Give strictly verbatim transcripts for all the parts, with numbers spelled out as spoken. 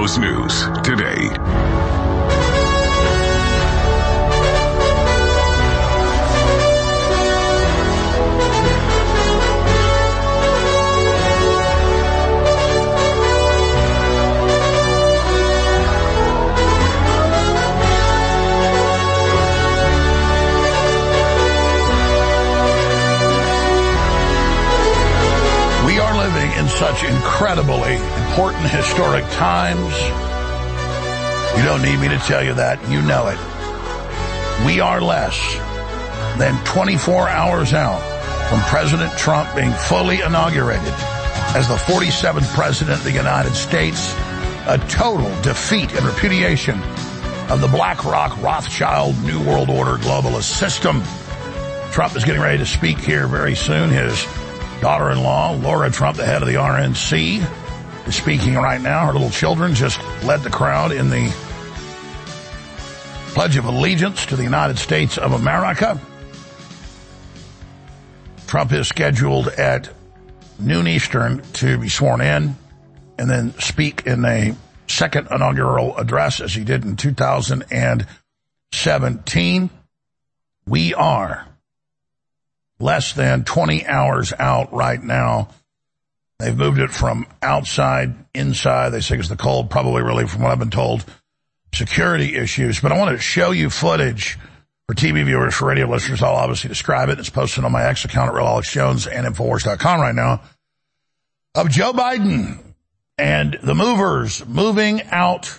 Those news today. In such incredibly important historic times. You don't need me to tell you that. You know it. We are less than twenty-four hours out from President Trump being fully inaugurated as the forty-seventh President of the United States. A total defeat and repudiation of the BlackRock, Rothschild, New World Order globalist system. Trump is getting ready to speak here very soon. His daughter-in-law, Laura Trump, the head of the R N C, is speaking right now. Her little children just led the crowd in the Pledge of Allegiance to the United States of America. Trump is scheduled at noon Eastern to be sworn in and then speak in a second inaugural address as he did in two thousand seventeen. We are less than twenty hours out right now. They've moved it from outside, inside. They say it's the cold, probably really, from what I've been told, security issues. But I want to show you footage for T V viewers, for radio listeners. I'll obviously describe it. It's posted on my X account at Real Alex Jones and Infowars dot com right now, of Joe Biden and the movers moving out,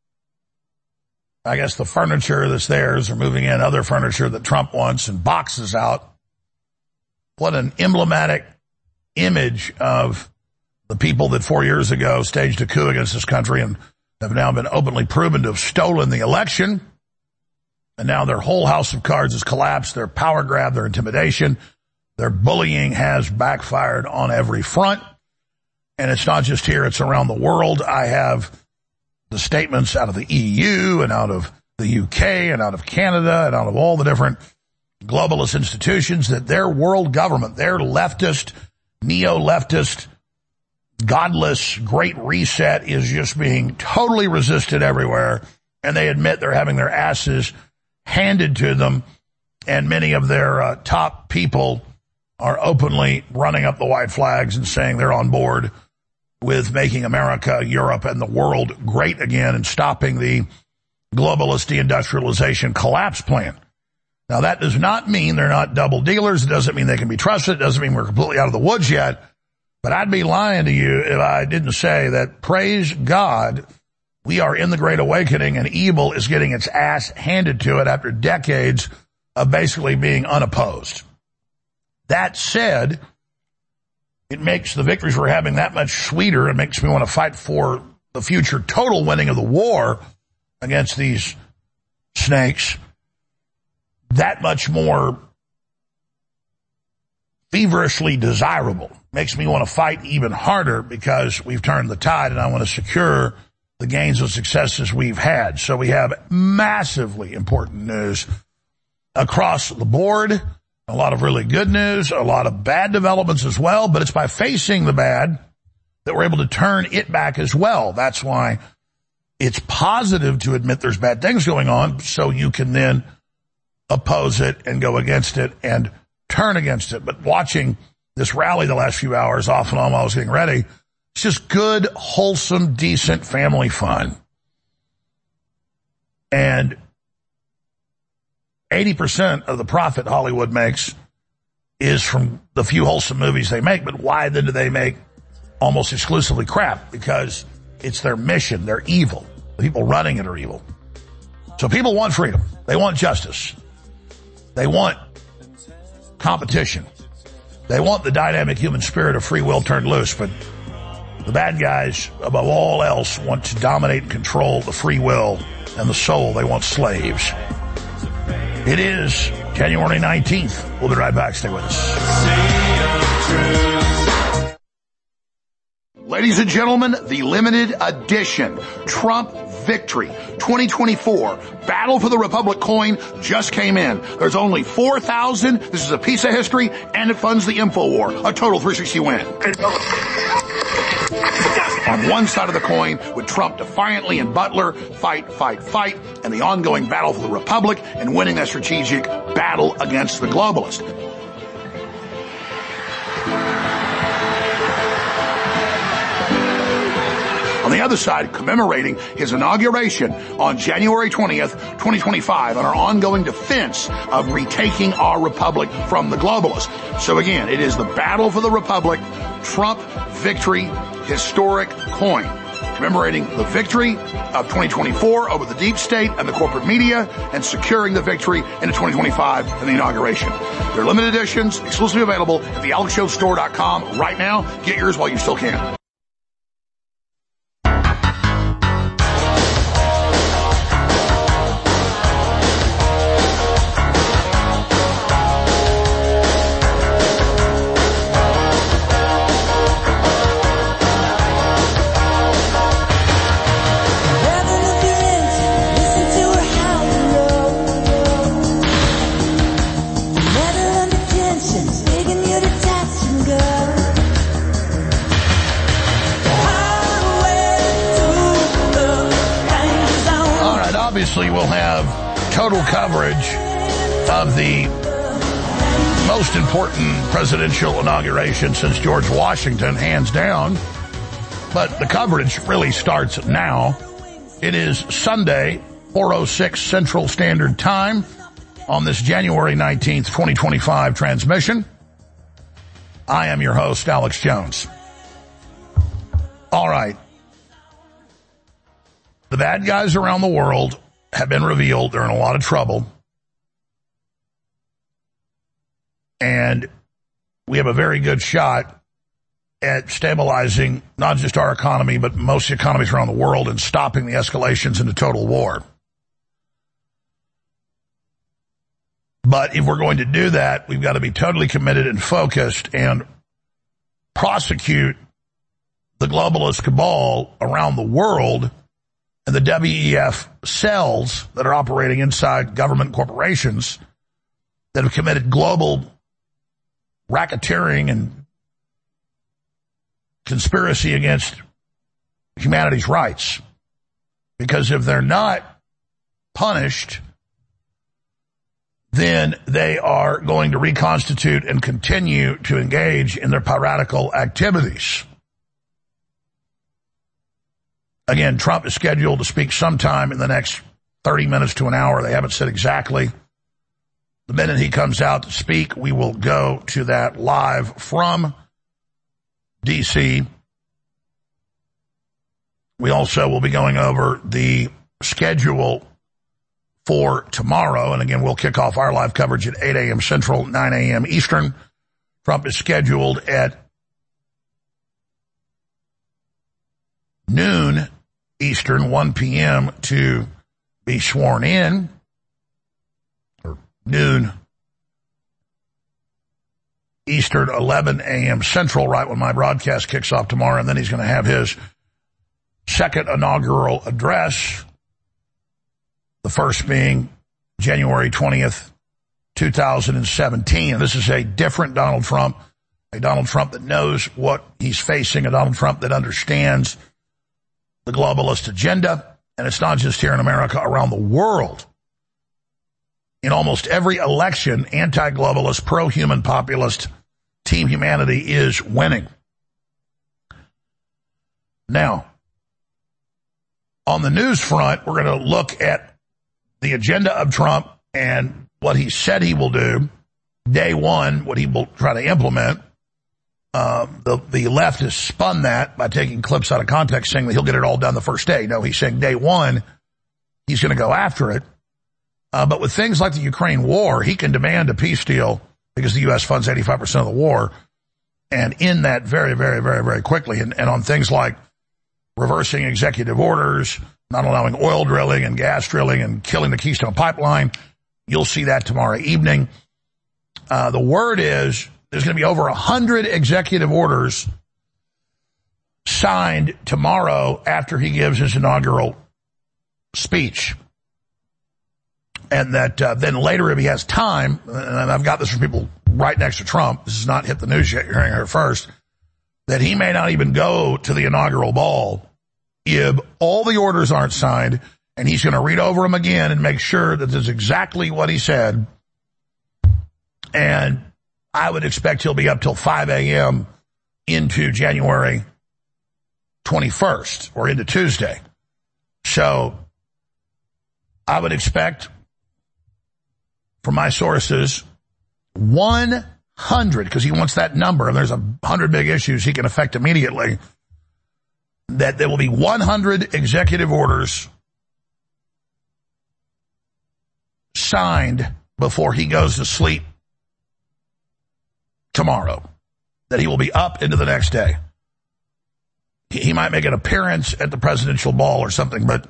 I guess, the furniture that's theirs, or moving in other furniture that Trump wants, and boxes out. What an emblematic image of the people that four years ago staged a coup against this country and have now been openly proven to have stolen the election. And now their whole house of cards has collapsed. Their power grab, their intimidation, their bullying has backfired on every front. And it's not just here, it's around the world. I have the statements out of the E U and out of the U K and out of Canada and out of all the different globalist institutions that their world government, their leftist, neo-leftist, godless great reset is just being totally resisted everywhere. And they admit they're having their asses handed to them. And many of their uh, top people are openly running up the white flags and saying they're on board with making America, Europe, and the world great again and stopping the globalist deindustrialization collapse plan. Now, that does not mean they're not double dealers. It doesn't mean they can be trusted. It doesn't mean we're completely out of the woods yet. But I'd be lying to you if I didn't say that, praise God, we are in the Great Awakening and evil is getting its ass handed to it after decades of basically being unopposed. That said, it makes the victories we're having that much sweeter. It makes me want to fight for the future total winning of the war against these snakes that much more feverishly desirable. Makes me want to fight even harder because we've turned the tide and I want to secure the gains and successes we've had. So we have massively important news across the board, a lot of really good news, a lot of bad developments as well, but it's by facing the bad that we're able to turn it back as well. That's why it's positive to admit there's bad things going on so you can then oppose it and go against it and turn against it. But watching this rally the last few hours off and on while I was getting ready, it's just good, wholesome, decent family fun. And eighty percent of the profit Hollywood makes is from the few wholesome movies they make. But why then do they make almost exclusively crap? Because it's their mission. They're evil. The people running it are evil. So people want freedom. They want justice. They want competition. They want the dynamic human spirit of free will turned loose. But the bad guys, above all else, want to dominate and control the free will and the soul. They want slaves. It is January nineteenth. We'll be right back. Stay with us. Ladies and gentlemen, the limited edition Trump Victory twenty twenty-four Battle for the Republic coin just came in. There's only four thousand. This is a piece of history, and it funds the InfoWar. A total three sixty win. On one side of the coin, with Trump defiantly and Butler fight, fight, fight, and the ongoing battle for the Republic and winning that strategic battle against the globalist. On the other side, commemorating his inauguration on January twentieth, twenty twenty-five, on our ongoing defense of retaking our republic from the globalists. So again, it is the battle for the republic, Trump victory, historic coin, commemorating the victory of twenty twenty-four over the deep state and the corporate media, and securing the victory into twenty twenty-five and the inauguration. They're limited editions, exclusively available at the alex jones store dot com right now. Get yours while you still can. Obviously, we'll have total coverage of the most important presidential inauguration since George Washington, hands down. But the coverage really starts now. It is Sunday, four oh six Central Standard Time on this January nineteenth, twenty twenty-five transmission. I am your host, Alex Jones. All right. The bad guys around the world have been revealed. They're in a lot of trouble. And we have a very good shot at stabilizing not just our economy, but most economies around the world, and stopping the escalations into total war. But if we're going to do that, we've got to be totally committed and focused and prosecute the globalist cabal around the world and the W E F cells that are operating inside government corporations that have committed global racketeering and conspiracy against humanity's rights. Because if they're not punished, then they are going to reconstitute and continue to engage in their piratical activities. Again, Trump is scheduled to speak sometime in the next thirty minutes to an hour. They haven't said exactly. The minute he comes out to speak, we will go to that live from D C. We also will be going over the schedule for tomorrow. And again, we'll kick off our live coverage at eight a.m. Central, nine a.m. Eastern. Trump is scheduled at noon Eastern, one p.m. to be sworn in, or noon Eastern, eleven a.m. Central, right when my broadcast kicks off tomorrow. And then he's going to have his second inaugural address, the first being January twentieth, two thousand seventeen. And this is a different Donald Trump, a Donald Trump that knows what he's facing, a Donald Trump that understands the globalist agenda. And it's not just here in America, around the world. In almost every election, anti-globalist, pro-human populist Team Humanity is winning. Now, on the news front, we're going to look at the agenda of Trump and what he said he will do. Day one, what he will try to implement. Uh, the, the left has spun that by taking clips out of context, saying that he'll get it all done the first day. No, he's saying day one, he's going to go after it. Uh, but with things like the Ukraine war, he can demand a peace deal because the U S funds eighty-five percent of the war, and end that very, very, very, very quickly. And, and on things like reversing executive orders, not allowing oil drilling and gas drilling, and killing the Keystone Pipeline, you'll see that tomorrow evening. Uh, the word is there's going to be over one hundred executive orders signed tomorrow after he gives his inaugural speech. And that uh, then later, if he has time, and I've got this from people right next to Trump, this has not hit the news yet, you're hearing it first, that he may not even go to the inaugural ball if all the orders aren't signed, and he's going to read over them again and make sure that this is exactly what he said. And I would expect he'll be up till five a.m. into January twenty-first or into Tuesday. So I would expect, from my sources, one hundred, because he wants that number, and there's a hundred big issues he can affect immediately, that there will be one hundred executive orders signed before he goes to sleep tomorrow, that he will be up into the next day. He, he might make an appearance at the presidential ball or something, but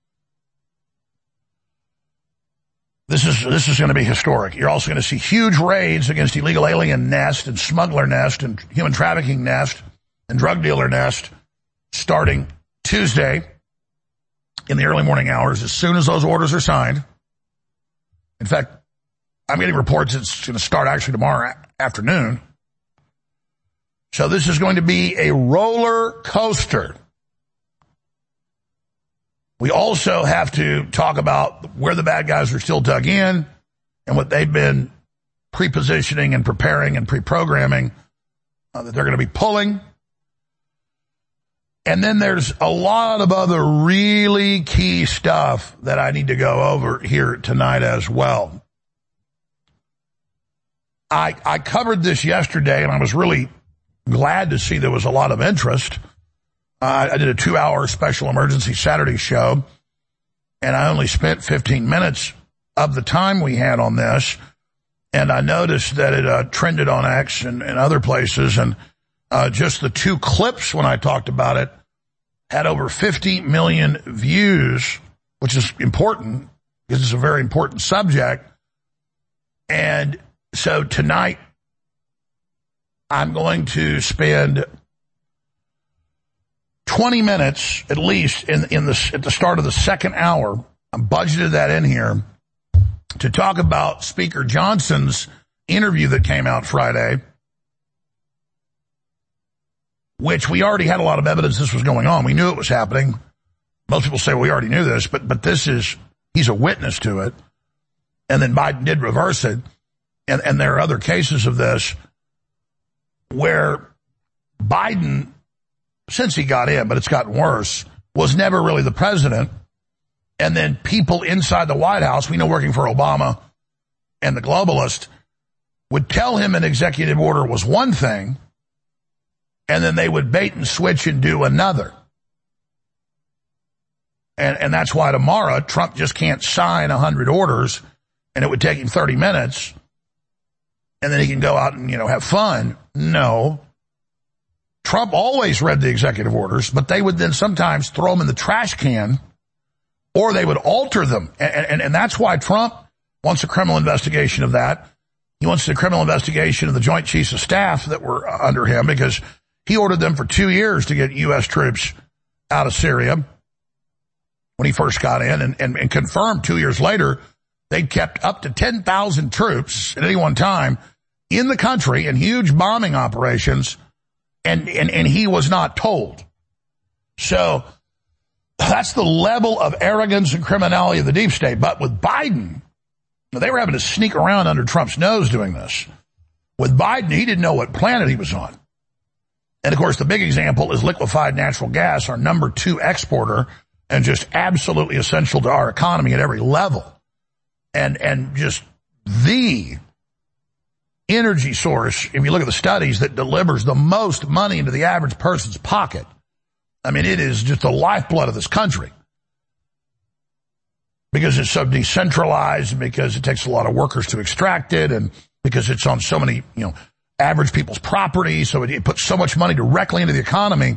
This is this is going to be historic. You're also going to see huge raids against illegal alien nest and smuggler nest and human trafficking nest and drug dealer nest starting Tuesday in the early morning hours as soon as those orders are signed. In fact, I'm getting reports it's going to start actually tomorrow afternoon. So this is going to be a roller coaster. We also have to talk about where the bad guys are still dug in and what they've been pre-positioning and preparing and pre-programming uh, that they're going to be pulling. And then there's a lot of other really key stuff that I need to go over here tonight as well. I, I covered this yesterday, and I was really glad to see there was a lot of interest. Uh, I did a two-hour special emergency Saturday show, and I only spent fifteen minutes of the time we had on this, and I noticed that it uh, trended on X and, and other places, and uh, just the two clips when I talked about it had over fifty million views, which is important because it's a very important subject. And so tonight I'm going to spend twenty minutes at least in, in the, at the start of the second hour. I budgeted that in here to talk about Speaker Johnson's interview that came out Friday, which we already had a lot of evidence this was going on. We knew it was happening. Most people say, well, we already knew this, but, but this is, he's a witness to it. And then Biden did reverse it. And, and there are other cases of this where Biden, since he got in, but it's gotten worse, was never really the president. And then people inside the White House, we know working for Obama and the globalist, would tell him an executive order was one thing, and then they would bait and switch and do another. And, and that's why tomorrow Trump just can't sign one hundred orders, and it would take him thirty minutes, and then he can go out and, you know, have fun. No. Trump always read the executive orders, but they would then sometimes throw them in the trash can, or they would alter them. And, and, and that's why Trump wants a criminal investigation of that. He wants a criminal investigation of the Joint Chiefs of Staff that were under him, because he ordered them for two years to get U S troops out of Syria when he first got in, and, and, and confirmed two years later they'd kept up to ten thousand troops at any one time in the country in huge bombing operations, and, and, and he was not told. So that's the level of arrogance and criminality of the deep state. But with Biden, they were having to sneak around under Trump's nose doing this. With Biden, he didn't know what planet he was on. And, of course, the big example is liquefied natural gas, our number two exporter, and just absolutely essential to our economy at every level. And and just the energy source, if you look at the studies, that delivers the most money into the average person's pocket. I mean, it is just the lifeblood of this country, because it's so decentralized, and because it takes a lot of workers to extract it, and because it's on so many, you know, average people's property, so it, it puts so much money directly into the economy.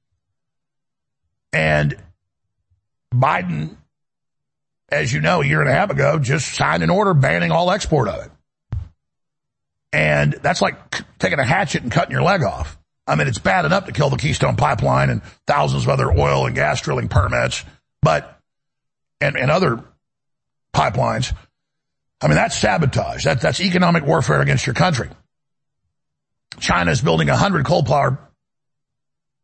And Biden, as you know, a year and a half ago, just signed an order banning all export of it. And that's like taking a hatchet and cutting your leg off. I mean, it's bad enough to kill the Keystone Pipeline and thousands of other oil and gas drilling permits, but, and, and other pipelines. I mean, that's sabotage. That, that's economic warfare against your country. China is building one hundred coal power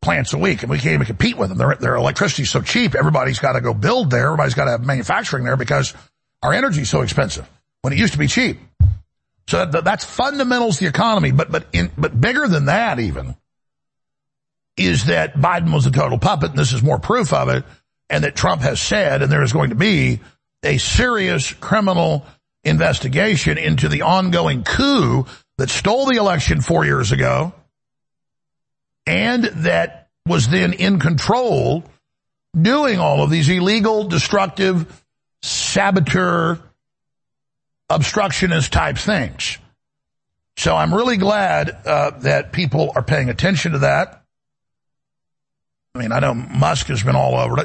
plants a week, and we can't even compete with them. Their, their electricity's so cheap, everybody's got to go build there. Everybody's got to have manufacturing there because our energy's so expensive when it used to be cheap. So that, that's fundamentals to the economy. But but in, but bigger than that even is that Biden was a total puppet, and this is more proof of it, and that Trump has said, and there is going to be a serious criminal investigation into the ongoing coup that stole the election four years ago and that was then in control doing all of these illegal, destructive, saboteur, obstructionist type things. So I'm really glad uh, that people are paying attention to that. I mean, I know Musk has been all over it.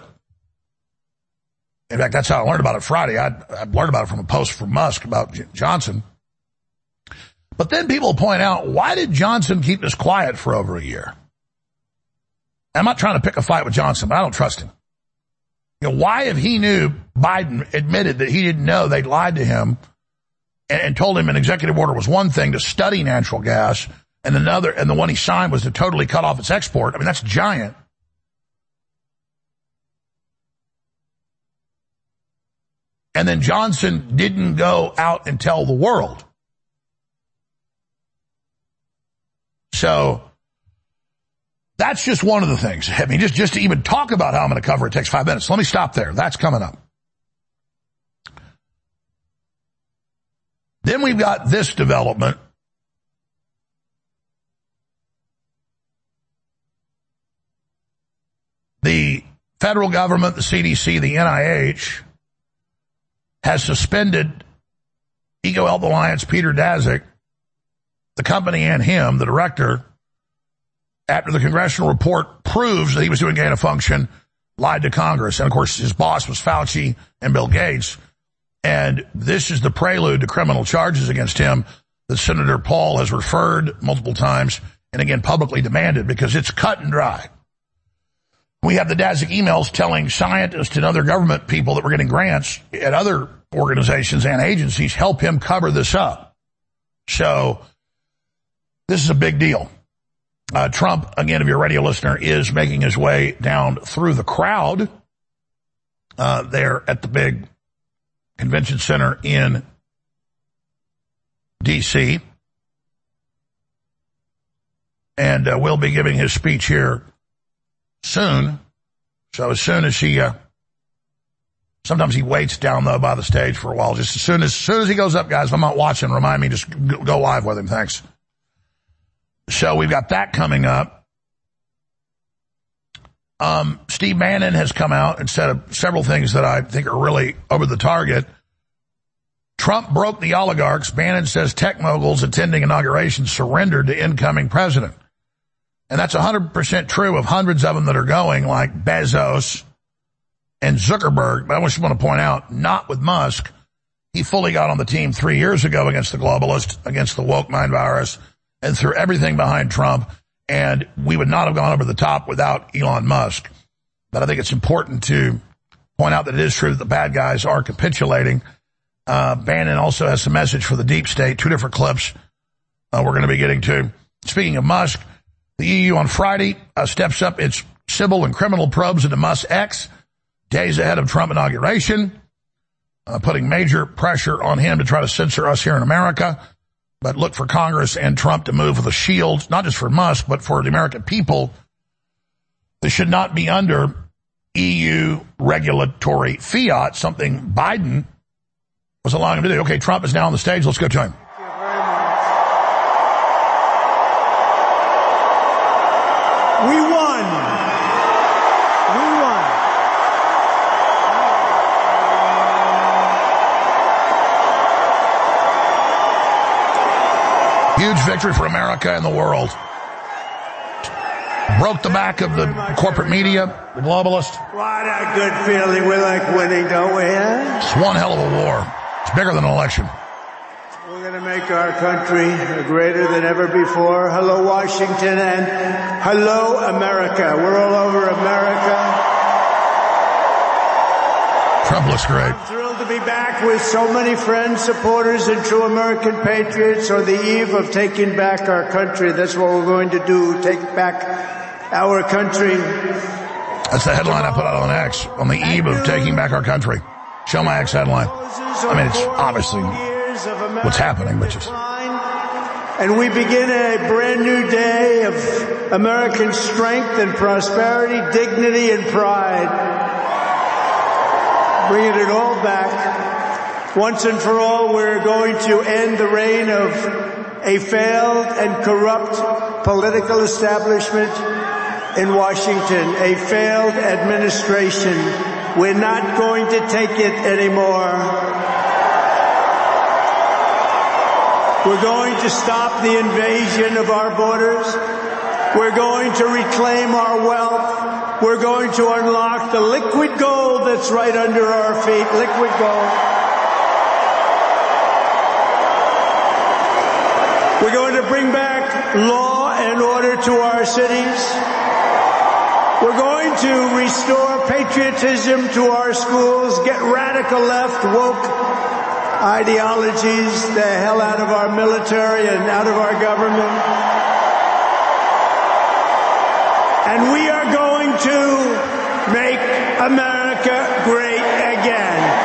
In fact, that's how I learned about it Friday. I I learned about it from a post from Musk about J- Johnson. But then people point out, why did Johnson keep this quiet for over a year? I'm not trying to pick a fight with Johnson, but I don't trust him. You know, why, if he knew Biden admitted that he didn't know they'd lied to him and, and told him an executive order was one thing to study natural gas and another, and the one he signed was to totally cut off its export? I mean, that's giant. And then Johnson didn't go out and tell the world. So that's just one of the things. I mean, just, just to even talk about how I'm going to cover it takes five minutes. Let me stop there. That's coming up. Then we've got this development. The federal government, the C D C, the N I H has suspended EcoHealth Alliance Peter Daszak, the company, and him, the director, after the congressional report proves that he was doing gain of function, lied to Congress. And, of course, his boss was Fauci and Bill Gates. And this is the prelude to criminal charges against him that Senator Paul has referred multiple times and, again, publicly demanded, because it's cut and dry. We have the Daszak emails telling scientists and other government people that were getting grants at other organizations and agencies help him cover this up. So this is a big deal. Uh, Trump, again, if you're a radio listener, is making his way down through the crowd uh, there at the big convention center in D C And uh, will be giving his speech here soon. So as soon as he, uh, sometimes he waits down though by the stage for a while. Just as soon as, as soon as he goes up, guys, if I'm not watching, remind me, just go live with him. Thanks. So we've got that coming up. Um, Steve Bannon has come out and said several things that I think are really over the target. Trump broke the oligarchs. Bannon says tech moguls attending inauguration surrendered to incoming president. And that's one hundred percent true of hundreds of them that are going, like Bezos and Zuckerberg. But I just want to point out, not with Musk. He fully got on the team three years ago against the globalists, against the woke mind virus, and threw everything behind Trump. And we would not have gone over the top without Elon Musk. But I think it's important to point out that it is true that the bad guys are capitulating. Uh, Bannon also has some message for the deep state, two different clips uh, we're going to be getting to. Speaking of Musk, the E U on Friday uh, steps up its civil and criminal probes into Musk X, days ahead of Trump inauguration, uh, putting major pressure on him to try to censor us here in America. But look for Congress and Trump to move with a shield, not just for Musk, but for the American people. They should not be under E U regulatory fiat, something Biden was allowing him to do. Okay, Trump is now on the stage. Let's go to him. We won. We won. Huge victory for America and the world. Broke the back of the corporate media, the globalists. What a good feeling. We like winning, don't we? Huh? It's one hell of a war. It's bigger than an election. We're going to make our country greater than ever before. Hello, Washington, and hello, America. We're all over America. Trump looks great. I'm thrilled to be back with so many friends, supporters, and true American patriots on the eve of taking back our country. That's what we're going to do, take back our country. That's the headline I put out on X, on the eve of taking back our country. Show my X headline. I mean, it's obviously what's happening, but just... And we begin a brand new day of American strength and prosperity, dignity and pride. Bringing it all back. Once and for all, we're going to end the reign of a failed and corrupt political establishment in Washington, a failed administration. We're not going to take it anymore. We're going to stop the invasion of our borders. We're going to reclaim our wealth. We're going to unlock the liquid gold that's right under our feet, liquid gold. We're going to bring back law and order to our cities. We're going to restore patriotism to our schools, get radical left, woke ideologies the hell out of our military and out of our government. And we are going to make America great again.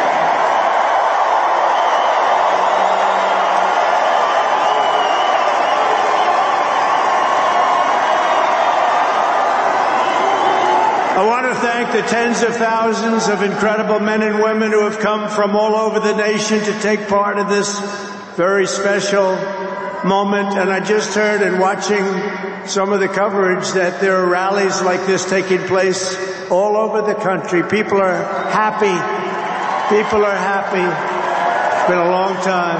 I want to thank the tens of thousands of incredible men and women who have come from all over the nation to take part in this very special moment. And I just heard in watching some of the coverage that there are rallies like this taking place all over the country. People are happy. People are happy. It's been a long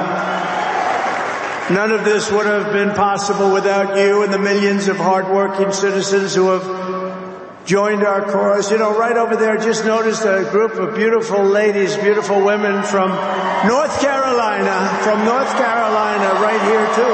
time. None of this would have been possible without you and the millions of hardworking citizens who have joined our cause. You know, right over there, just noticed a group of beautiful ladies, beautiful women from North Carolina, from North Carolina, right here too.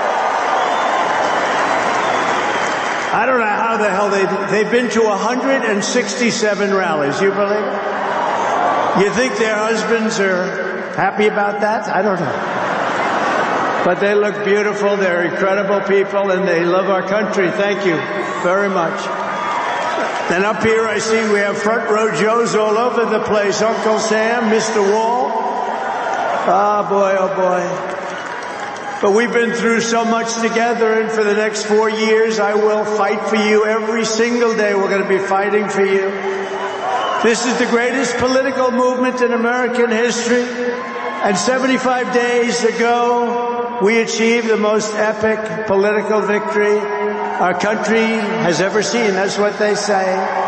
I don't know how the hell they, they've been to one hundred sixty-seven rallies. You believe it? You think their husbands are happy about that? I don't know. But they look beautiful. They're incredible people and they love our country. Thank you very much. And up here I see we have front row Joes all over the place. Uncle Sam, Mister Wall. Ah, boy, oh boy. But we've been through so much together, and for the next four years I will fight for you every single day. We're going to be fighting for you. This is the greatest political movement in American history. And seventy-five days ago, we achieved the most epic political victory our country has ever seen. That's what they say.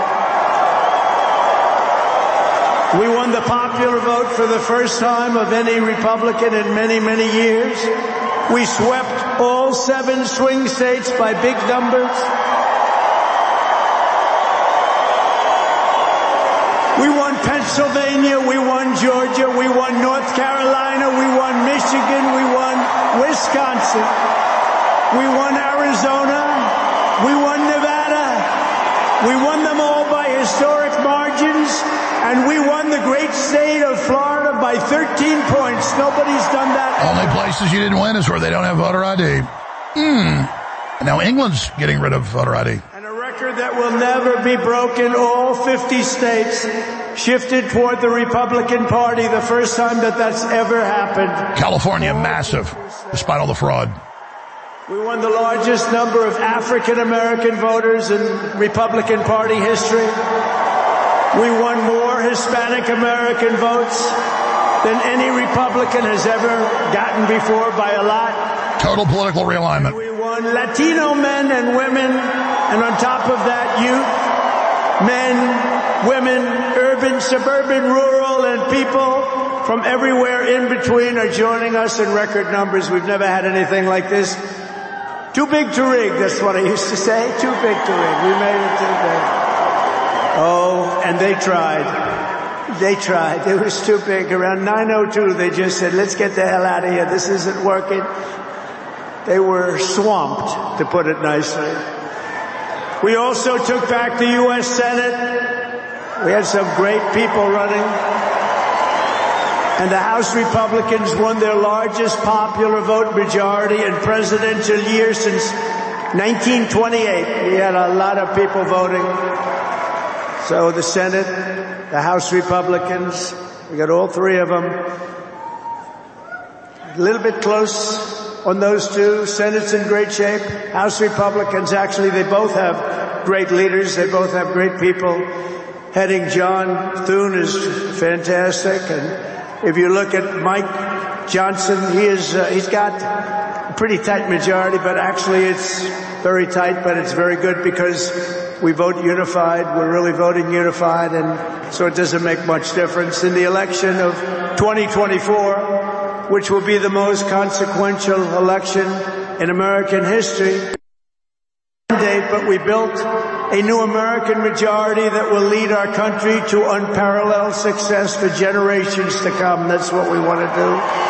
We won the popular vote for the first time of any Republican in many, many years. We swept all seven swing states by big numbers. We won Pennsylvania, we won Georgia, we won North Carolina, we won Michigan, we won Wisconsin, we won Arizona. We won Nevada. We won them all by historic margins, and we won the great state of Florida by thirteen points. Nobody's done that. Only places you didn't win is where they don't have voter I D. Hmm. Now England's getting rid of voter I D. And a record that will never be broken. All fifty states shifted toward the Republican Party, the first time that that's ever happened. California, massive, despite all the fraud. We won the largest number of African American voters in Republican Party history. We won more Hispanic American votes than any Republican has ever gotten before by a lot. Total political realignment. And we won Latino men and women, and on top of that, youth, men, women, urban, suburban, rural, and people from everywhere in between are joining us in record numbers. We've never had anything like this. Too big to rig, that's what I used to say. Too big to rig. We made it too big. Oh, and they tried. They tried. It was too big. Around nine oh two, they just said, let's get the hell out of here. This isn't working. They were swamped, to put it nicely. We also took back the U S Senate. We had some great people running. And the House Republicans won their largest popular vote majority in presidential year since nineteen twenty-eight, we had a lot of people voting. So the Senate, the House Republicans, we got all three of them. A little bit close on those two. Senate's in great shape. House Republicans, actually, they both have great leaders. They both have great people. Heading John Thune is fantastic. And if you look at Mike Johnson, he is, uh, he's got a pretty tight majority, but actually it's very tight, but it's very good because we vote unified. We're really voting unified, and so it doesn't make much difference. In the election of twenty twenty-four, which will be the most consequential election in American history, but we built a new American majority that will lead our country to unparalleled success for generations to come. That's what we want to do.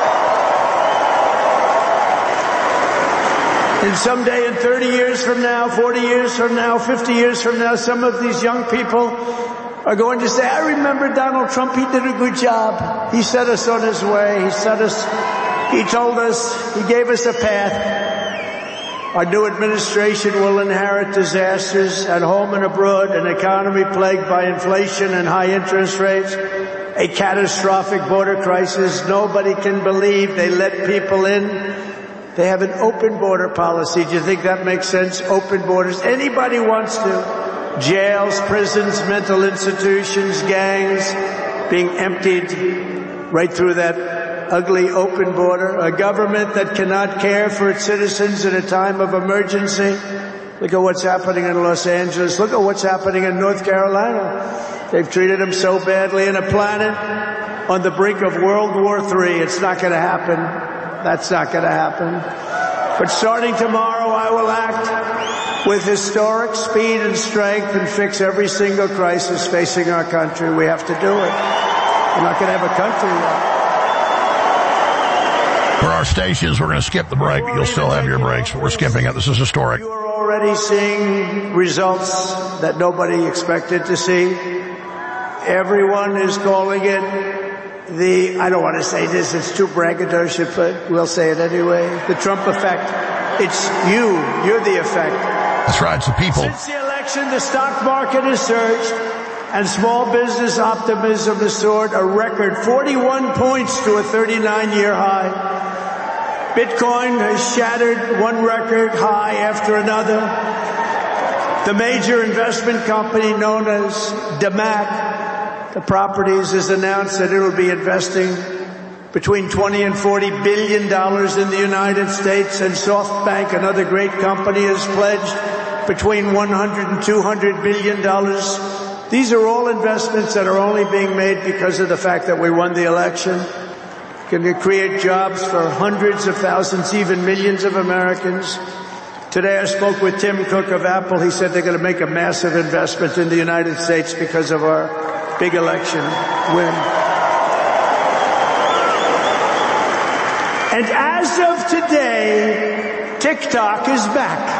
And someday in thirty years from now, forty years from now, fifty years from now, some of these young people are going to say, I remember Donald Trump, he did a good job. He set us on his way. He set us, he told us, he gave us a path. Our new administration will inherit disasters at home and abroad, an economy plagued by inflation and high interest rates, a catastrophic border crisis. Nobody can believe they let people in. They have an open border policy. Do you think that makes sense? Open borders. Anybody wants to. Jails, prisons, mental institutions, gangs being emptied right through that ugly open border. A government that cannot care for its citizens in a time of emergency. Look at what's happening in Los Angeles. Look at what's happening in North Carolina. They've treated them so badly. In a planet on the brink of World War Three. It's not going to happen. That's not going to happen. But starting tomorrow, I will act with historic speed and strength and fix every single crisis facing our country. We have to do it. We're not going to have a country yet. For our stations, we're going to skip the break. You'll still have your breaks, but we're skipping it. This is historic. You are already seeing results that nobody expected to see. Everyone is calling it the, I don't want to say this, it's too braggadocious, but we'll say it anyway, the Trump effect. It's you. You're the effect. That's right, it's the people. Since the election, the stock market has surged and small business optimism has soared a record forty-one points to a thirty-nine year high. Bitcoin has shattered one record high after another. The major investment company known as DeMac, the properties, has announced that it will be investing between twenty and forty billion dollars in the United States, and SoftBank, another great company, has pledged between one hundred and two hundred billion dollars. These are all investments that are only being made because of the fact that we won the election. Can create jobs for hundreds of thousands, even millions of Americans. Today I spoke with Tim Cook of Apple. He said they're going to make a massive investment in the United States because of our big election win. And as of today, TikTok is back.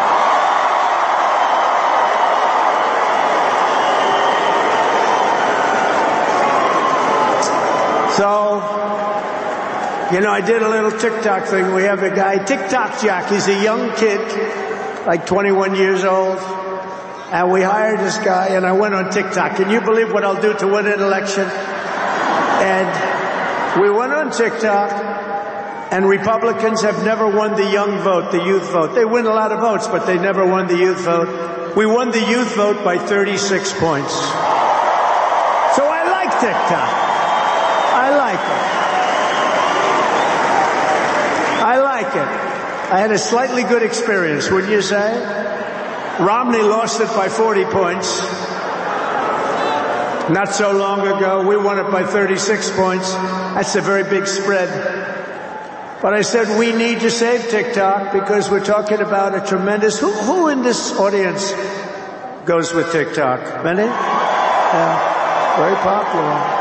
So, you know, I did a little TikTok thing. We have a guy, TikTok Jack. He's a young kid, like twenty-one years old. And we hired this guy, and I went on TikTok. Can you believe what I'll do to win an election? And we went on TikTok, and Republicans have never won the young vote, the youth vote. They win a lot of votes, but they never won the youth vote. We won the youth vote by thirty-six points. So I like TikTok. I like it. I like it. I had a slightly good experience, wouldn't you say? Romney lost it by forty points. Not so long ago, we won it by thirty-six points. That's a very big spread. But I said we need to save TikTok because we're talking about a tremendous... Who, who in this audience goes with TikTok? Many? Yeah, very popular.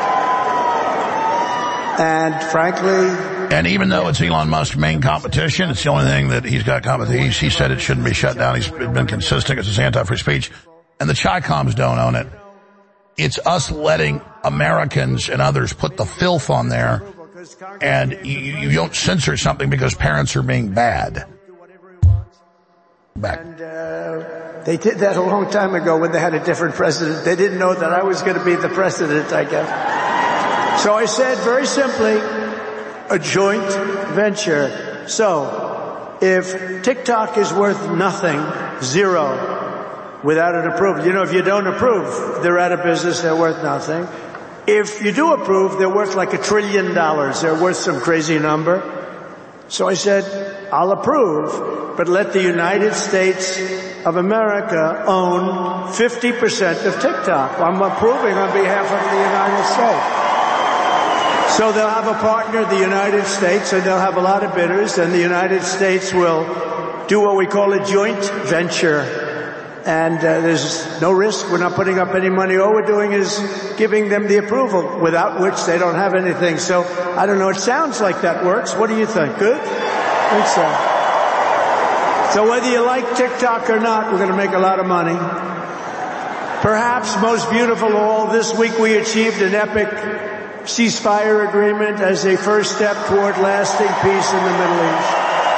And frankly... And even though it's Elon Musk's main competition, it's the only thing that he's got competition. He said it shouldn't be shut down. He's been consistent. It's his anti-free speech. And the Chi-Coms don't own it. It's us letting Americans and others put the filth on there, and you, you don't censor something because parents are being bad. back. And uh, they did that a long time ago when they had a different president. They didn't know that I was going to be the president, I guess. So I said, very simply, a joint venture. So, if TikTok is worth nothing, zero, without an approval, you know, if you don't approve, they're out of business, they're worth nothing. If you do approve, they're worth like a trillion dollars. They're worth some crazy number. So I said, I'll approve, but let the United States of America own fifty percent of TikTok. I'm approving on behalf of the United States. So they'll have a partner, the United States, and they'll have a lot of bidders, and the United States will do what we call a joint venture. And uh, there's no risk. We're not putting up any money. All we're doing is giving them the approval, without which they don't have anything. So, I don't know, it sounds like that works. What do you think? Good? I think so. So whether you like TikTok or not, we're going to make a lot of money. Perhaps most beautiful of all, this week we achieved an epic ceasefire agreement as a first step toward lasting peace in the Middle East.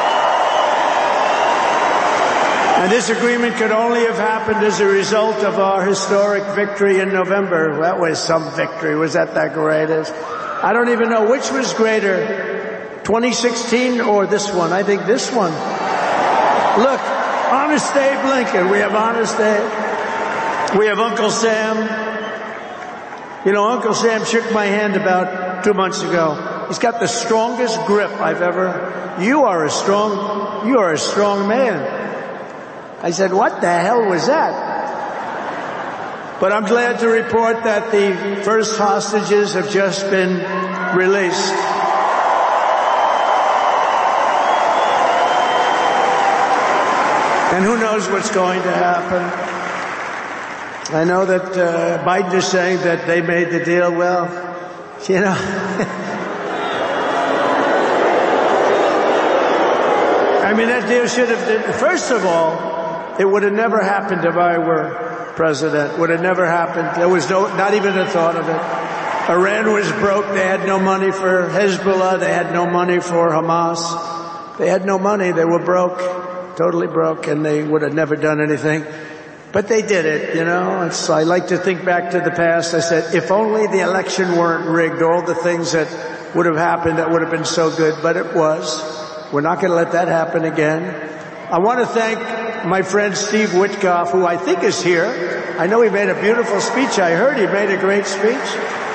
And this agreement could only have happened as a result of our historic victory in November. That was some victory. Was that the greatest? I don't even know which was greater, twenty sixteen or this one. I think this one. Look, Honest Abe Lincoln. We have Honest Abe. We have Uncle Sam. You know, Uncle Sam shook my hand about two months ago. He's got the strongest grip I've ever. You are a strong, you are a strong man. I said, what the hell was that? But I'm glad to report that the first hostages have just been released. And who knows what's going to happen. I know that uh, Biden is saying that they made the deal. Well, you know, I mean, that deal should have, first of all, it would have never happened if I were president. Would have never happened. There was no, not even a thought of it. Iran was broke. They had no money for Hezbollah. They had no money for Hamas. They had no money. They were broke, totally broke, and they would have never done anything. But they did it, you know. It's, I like to think back to the past. I said, if only the election weren't rigged, all the things that would have happened that would have been so good, but it was. We're not going to let that happen again. I want to thank my friend Steve Witkoff, who I think is here. I know he made a beautiful speech. I heard he made a great speech.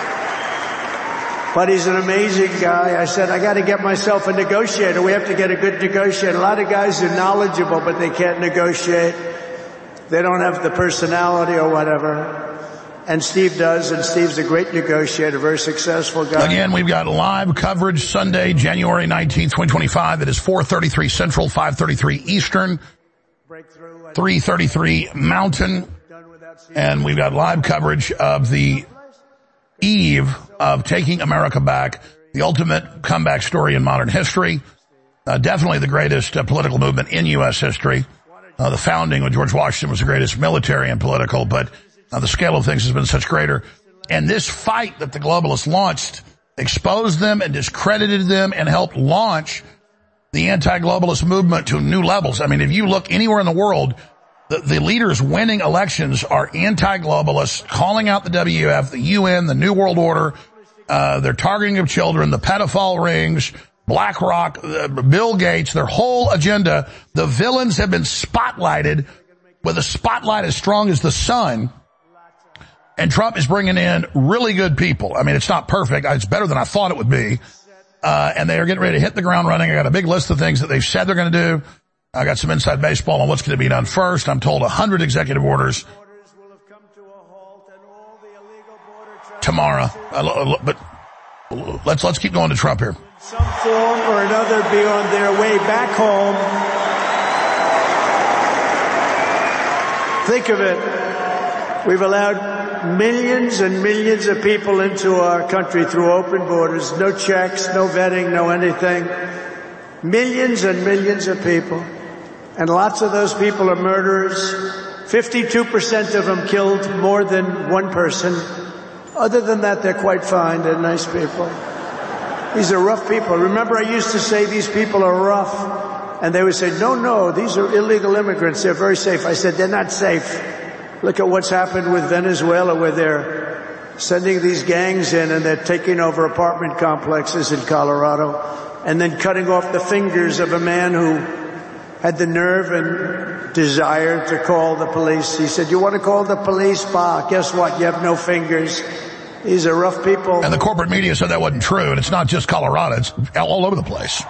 But he's an amazing guy. I said, I got to get myself a negotiator. We have to get a good negotiator. A lot of guys are knowledgeable, but they can't negotiate. They don't have the personality or whatever. And Steve does, and Steve's a great negotiator, very successful guy. Again, we've got live coverage Sunday, January nineteenth, twenty twenty-five. It is four thirty-three Central, five thirty-three Eastern, three thirty-three Mountain. And we've got live coverage of the eve of taking America back, the ultimate comeback story in modern history. Uh, definitely the greatest uh, political movement in U S history. Uh, the founding with George Washington was the greatest military and political, but uh, the scale of things has been such greater. And this fight that the globalists launched exposed them and discredited them and helped launch the anti-globalist movement to new levels. I mean, if you look anywhere in the world, the, the leaders winning elections are anti-globalists, calling out the W F, the U N, the New World Order, uh, their targeting of children, the pedophile rings, BlackRock, uh, Bill Gates, their whole agenda. The villains have been spotlighted with a spotlight as strong as the sun. And Trump is bringing in really good people. I mean, it's not perfect. It's better than I thought it would be. Uh, and they are getting ready to hit the ground running. I got a big list of things that they've said they're going to do. I got some inside baseball on what's going to be done first. I'm told a hundred executive orders tomorrow. Uh, but let's, let's keep going to Trump here. Some form or another be on their way back home. Think of it. We've allowed millions and millions of people into our country through open borders. No checks, no vetting, no anything. Millions and millions of people. And lots of those people are murderers. fifty-two percent of them killed more than one person. Other than that, they're quite fine. They're nice people. These are rough people. Remember, I used to say these people are rough. And they would say, no, no, these are illegal immigrants. They're very safe. I said, they're not safe. Look at what's happened with Venezuela, where they're sending these gangs in and they're taking over apartment complexes in Colorado and then cutting off the fingers of a man who had the nerve and desire to call the police. He said, you want to call the police? Bah, guess what? You have no fingers. These are rough people. And the corporate media said that wasn't true, and it's not just Colorado. It's all over the place.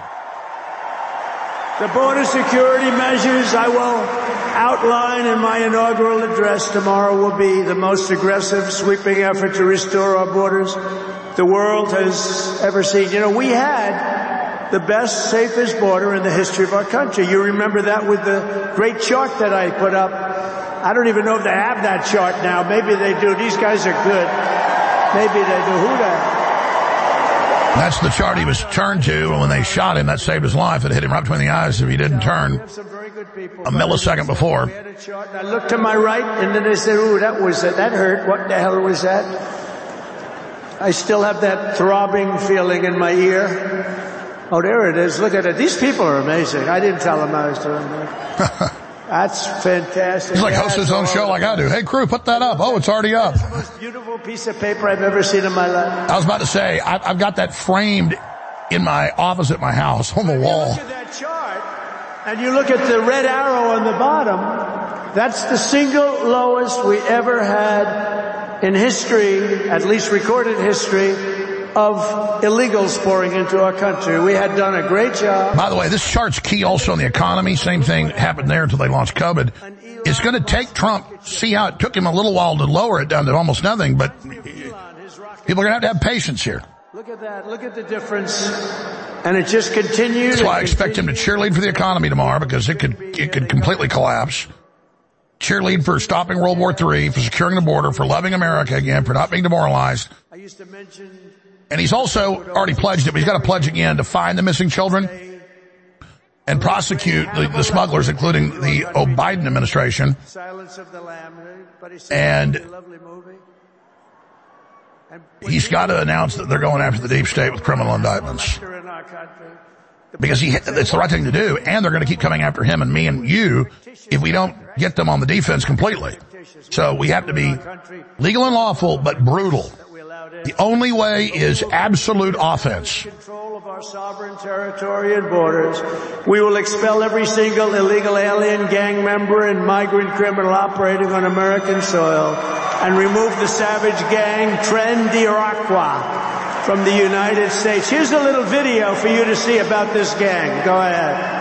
The border security measures I will outline in my inaugural address tomorrow will be the most aggressive, sweeping effort to restore our borders the world has ever seen. You know, we had the best, safest border in the history of our country. You remember that with the great chart that I put up. I don't even know if they have that chart now. Maybe they do. These guys are good. Maybe they do. Who the... That's the chart he was turned to, and when they shot him, that saved his life. It hit him right between the eyes if he didn't turn a millisecond before. I looked to my right, and then they said, ooh, that was, that hurt. What the hell was that? I still have that throbbing feeling in my ear. Oh, there it is. Look at it. These people are amazing. I didn't tell them I was doing that. That's fantastic. He's like hosts his own show like I do. Hey, crew, put that up. Oh, it's already up. It's the most beautiful piece of paper I've ever seen in my life. I was about to say, I've got that framed in my office at my house on the wall. Look at that chart, and you look at the red arrow on the bottom. That's the single lowest we ever had in history, at least recorded history, of illegals pouring into our country. We had done a great job. By the way, this chart's key also in the economy. Same thing happened there until they launched COVID. It's going to take Trump, see how it took him a little while to lower it down to almost nothing, but people are going to have to have patience here. Look at that. Look at the difference. And it just continues. That's why I expect him to cheerlead for the economy tomorrow, because it could, it could completely collapse. Cheerlead for stopping World War Three, for securing the border, for loving America again, for not being demoralized. I used to mention... And he's also already pledged it, but he's got to pledge again to find the missing children and prosecute the, the smugglers, including the Biden administration. And he's got to announce that they're going after the deep state with criminal indictments. Because he, it's the right thing to do, and they're going to keep coming after him and me and you if we don't get them on the defense completely. So we have to be legal and lawful, but brutal. The only way is absolute offense. Control of our sovereign territory and borders. We will expel every single illegal alien, gang member, and migrant criminal operating on American soil, and remove the savage gang Tren de Aragua from the United States. Here's a little video for you to see about this gang. Go ahead.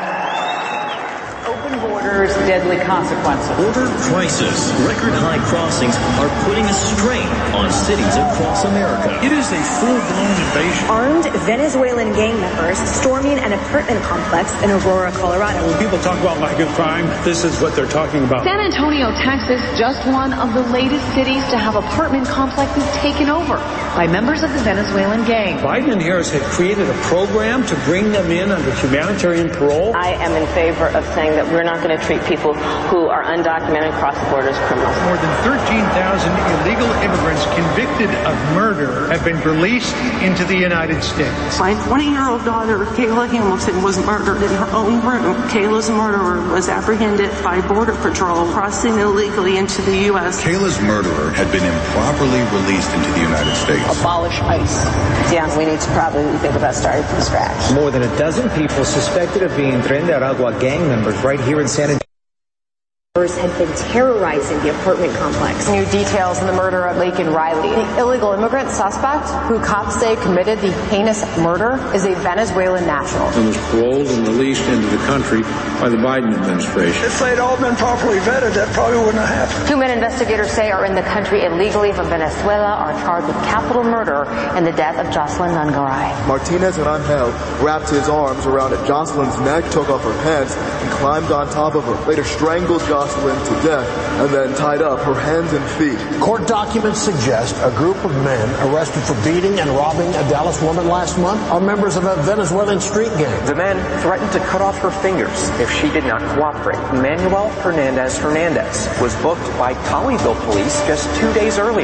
Open borders, deadly consequences. Border crisis. Record high crossings are putting a strain on cities across America. It is a full-blown invasion. Armed Venezuelan gang members storming an apartment complex in Aurora, Colorado. When people talk about lack of crime, this is what they're talking about. San Antonio, Texas, just one of the latest cities to have apartment complexes taken over by members of the Venezuelan gang. Biden and Harris had created a program to bring them in under humanitarian parole. I am in favor of saying that we're not going to treat people who are undocumented across the border as criminals. More than thirteen thousand illegal immigrants convicted of murder have been released into the United States. My twenty-year-old daughter, Kayla Hamilton, was murdered in her own room. Kayla's murderer was apprehended by Border Patrol crossing illegally into the U S Kayla's murderer had been improperly released into the United States. Abolish ICE. Yeah, we need to probably think about starting from scratch. More than a dozen people suspected of being Tren de Aragua gang members right here in San Antonio had been terrorizing the apartment complex. New details in the murder of Laken Riley. The illegal immigrant suspect, who cops say committed the heinous murder, is a Venezuelan national. And was paroled and released into the country by the Biden administration. If they'd all been properly vetted, that probably wouldn't have happened. Two men investigators say are in the country illegally from Venezuela are charged with capital murder in the death of Jocelyn Nungaray. Martinez and Angel wrapped his arms around Jocelyn's neck, took off her pants, and climbed on top of her. Later strangled Jocelyn to death and then tied up her hands and feet. Court documents suggest a group of men arrested for beating and robbing a Dallas woman last month are members of a Venezuelan street gang. The men threatened to cut off her fingers if she did not cooperate. Manuel Hernandez Hernandez was booked by Colleyville police just two days earlier.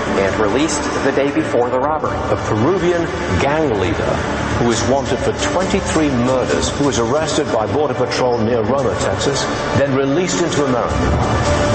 and released the day before the robbery. A Peruvian gang leader who is wanted for twenty-three murders, who was arrested by Border Patrol near Roma, Texas, then released into America.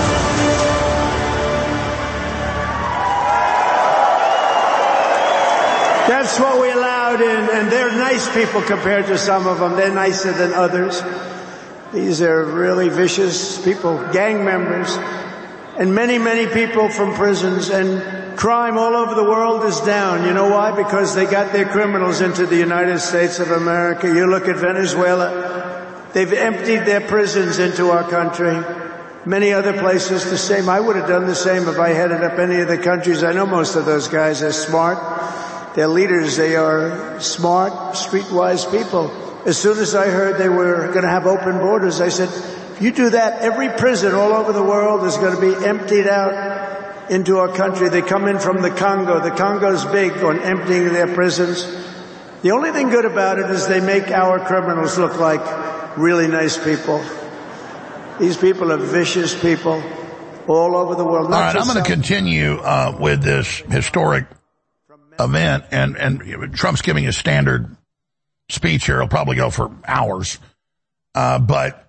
That's what we allowed in, and they're nice people compared to some of them. They're nicer than others. These are really vicious people, gang members, and many, many people from prisons, and crime all over the world is down. You know why? Because they got their criminals into the United States of America. You look at Venezuela, they've emptied their prisons into our country. Many other places the same. I would have done the same if I headed up any of the countries. I know most of those guys are smart. They're leaders. They are smart, streetwise people. As soon as I heard they were going to have open borders, I said, if you do that, every prison all over the world is going to be emptied out into our country. They come in from the Congo. The Congo's big on emptying their prisons. The only thing good about it is they make our criminals look like really nice people. These people are vicious people all over the world. All right, I'm going to continue uh, with this historic event, and, and Trump's giving his standard speech here. It'll probably go for hours. Uh, but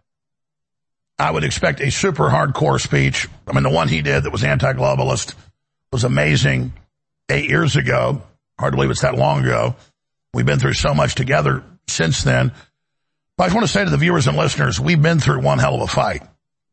I would expect a super hardcore speech. I mean, the one he did that was anti-globalist was amazing eight years ago. Hard to believe it's that long ago. We've been through so much together since then. But I just want to say to the viewers and listeners, we've been through one hell of a fight.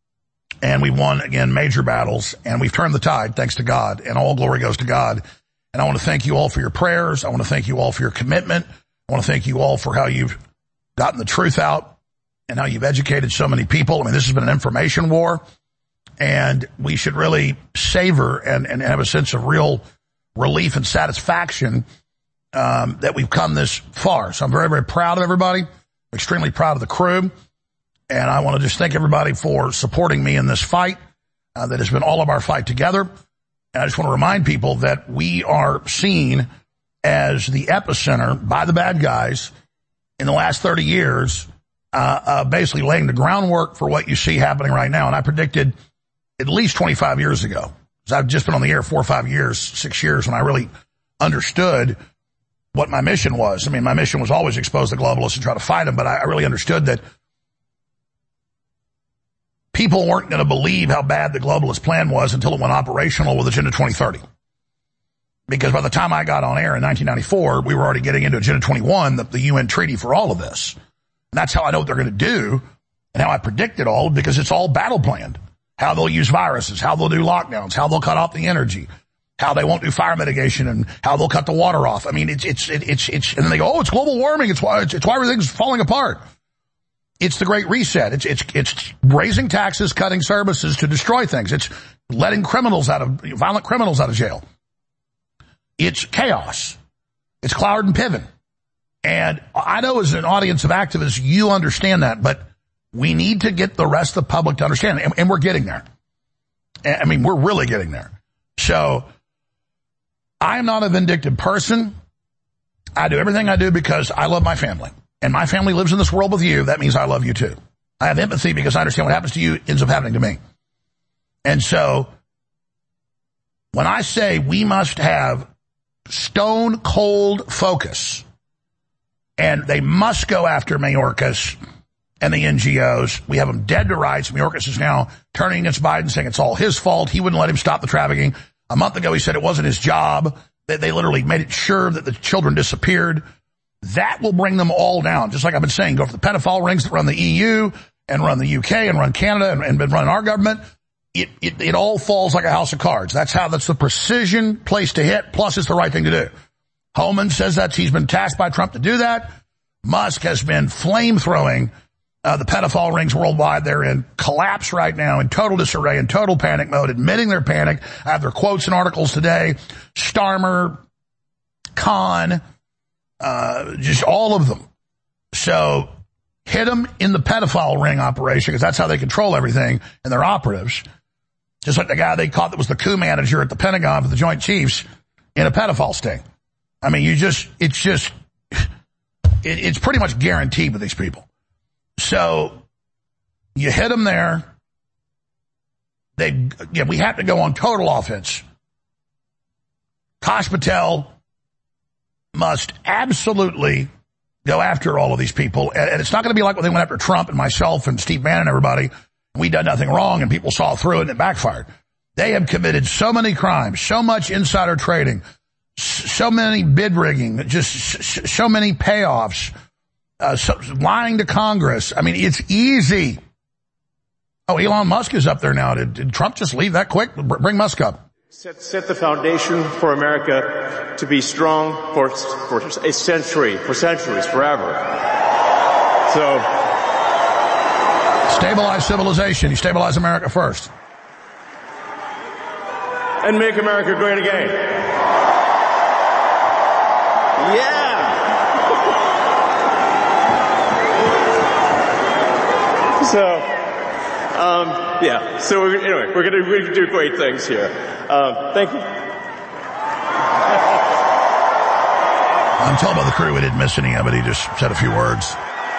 And we've won, again, major battles. And we've turned the tide, thanks to God. And all glory goes to God. And I want to thank you all for your prayers. I want to thank you all for your commitment. I want to thank you all for how you've gotten the truth out and how you've educated so many people. I mean, this has been an information war, and we should really savor and, and have a sense of real relief and satisfaction um, that we've come this far. So I'm very, very proud of everybody. I'm extremely proud of the crew. And I want to just thank everybody for supporting me in this fight uh, that has been all of our fight together. And I just want to remind people that we are seen as the epicenter by the bad guys in the last thirty years, uh, uh, basically laying the groundwork for what you see happening right now. And I predicted at least twenty-five years ago, because I've just been on the air four or five years, six years, when I really understood what my mission was. I mean, my mission was always expose the globalists and try to fight them, but I, I really understood that people weren't going to believe how bad the globalist plan was until it went operational with Agenda twenty thirty. Because by the time I got on air in nineteen ninety-four, we were already getting into Agenda twenty-one, the, the U N treaty for all of this. And that's how I know what they're going to do and how I predict it all, because it's all battle planned. How they'll use viruses, how they'll do lockdowns, how they'll cut off the energy, how they won't do fire mitigation, and how they'll cut the water off. I mean, it's, it's, it's, it's, and then they go, oh, it's global warming. It's why, it's, it's why everything's falling apart. It's the Great Reset. It's, it's, it's raising taxes, cutting services to destroy things. It's letting criminals out of, violent criminals out of jail. It's chaos. It's Cloward and Piven. And I know as an audience of activists, you understand that, but we need to get the rest of the public to understand it. And, and we're getting there. I mean, we're really getting there. So I am not a vindictive person. I do everything I do because I love my family. And my family lives in this world with you. That means I love you too. I have empathy because I understand what happens to you ends up happening to me. And so when I say we must have stone cold focus, and they must go after Mayorkas and the N G Os. We have them dead to rights. Mayorkas is now turning against Biden, saying it's all his fault. He wouldn't let him stop the trafficking. A month ago, he said it wasn't his job. They, they literally made it sure that the children disappeared. That will bring them all down. Just like I've been saying, go for the pedophile rings that run the E U and run the U K and run Canada and, and been running our government. It, it, it all falls like a house of cards. That's how, that's the precision place to hit. Plus, it's the right thing to do. Homan says that he's been tasked by Trump to do that. Musk has been flame-throwing uh, the pedophile rings worldwide. They're in collapse right now, in total disarray, in total panic mode, admitting their panic. I have their quotes and articles today. Starmer, Khan, uh, just all of them. So hit them in the pedophile ring operation, because that's how they control everything, and their operatives. Just like the guy they caught that was the coup manager at the Pentagon for the Joint Chiefs in a pedophile sting. I mean, you just, it's just, it, it's pretty much guaranteed with these people. So you hit them there. They, yeah, we have to go on total offense Kash Patel must absolutely go after all of these people. And, and it's not going to be like when they went after Trump and myself and Steve Bannon and everybody. We done nothing wrong and people saw through it and it backfired. They have committed so many crimes, so much insider trading, so many bid rigging, just so many payoffs, uh, so, lying to Congress. I mean, it's easy. Oh, Elon Musk is up there now. Did, did Trump just leave that quick? Bring Musk up. Set, set the foundation for America to be strong for, for a century, for centuries, forever. So, stabilize civilization. You stabilize America first. And make America great again. Yeah. So, um, yeah. So we're, anyway, we're going to do great things here. Um, thank you. I'm told by the crew we didn't miss any of it. He just said a few words.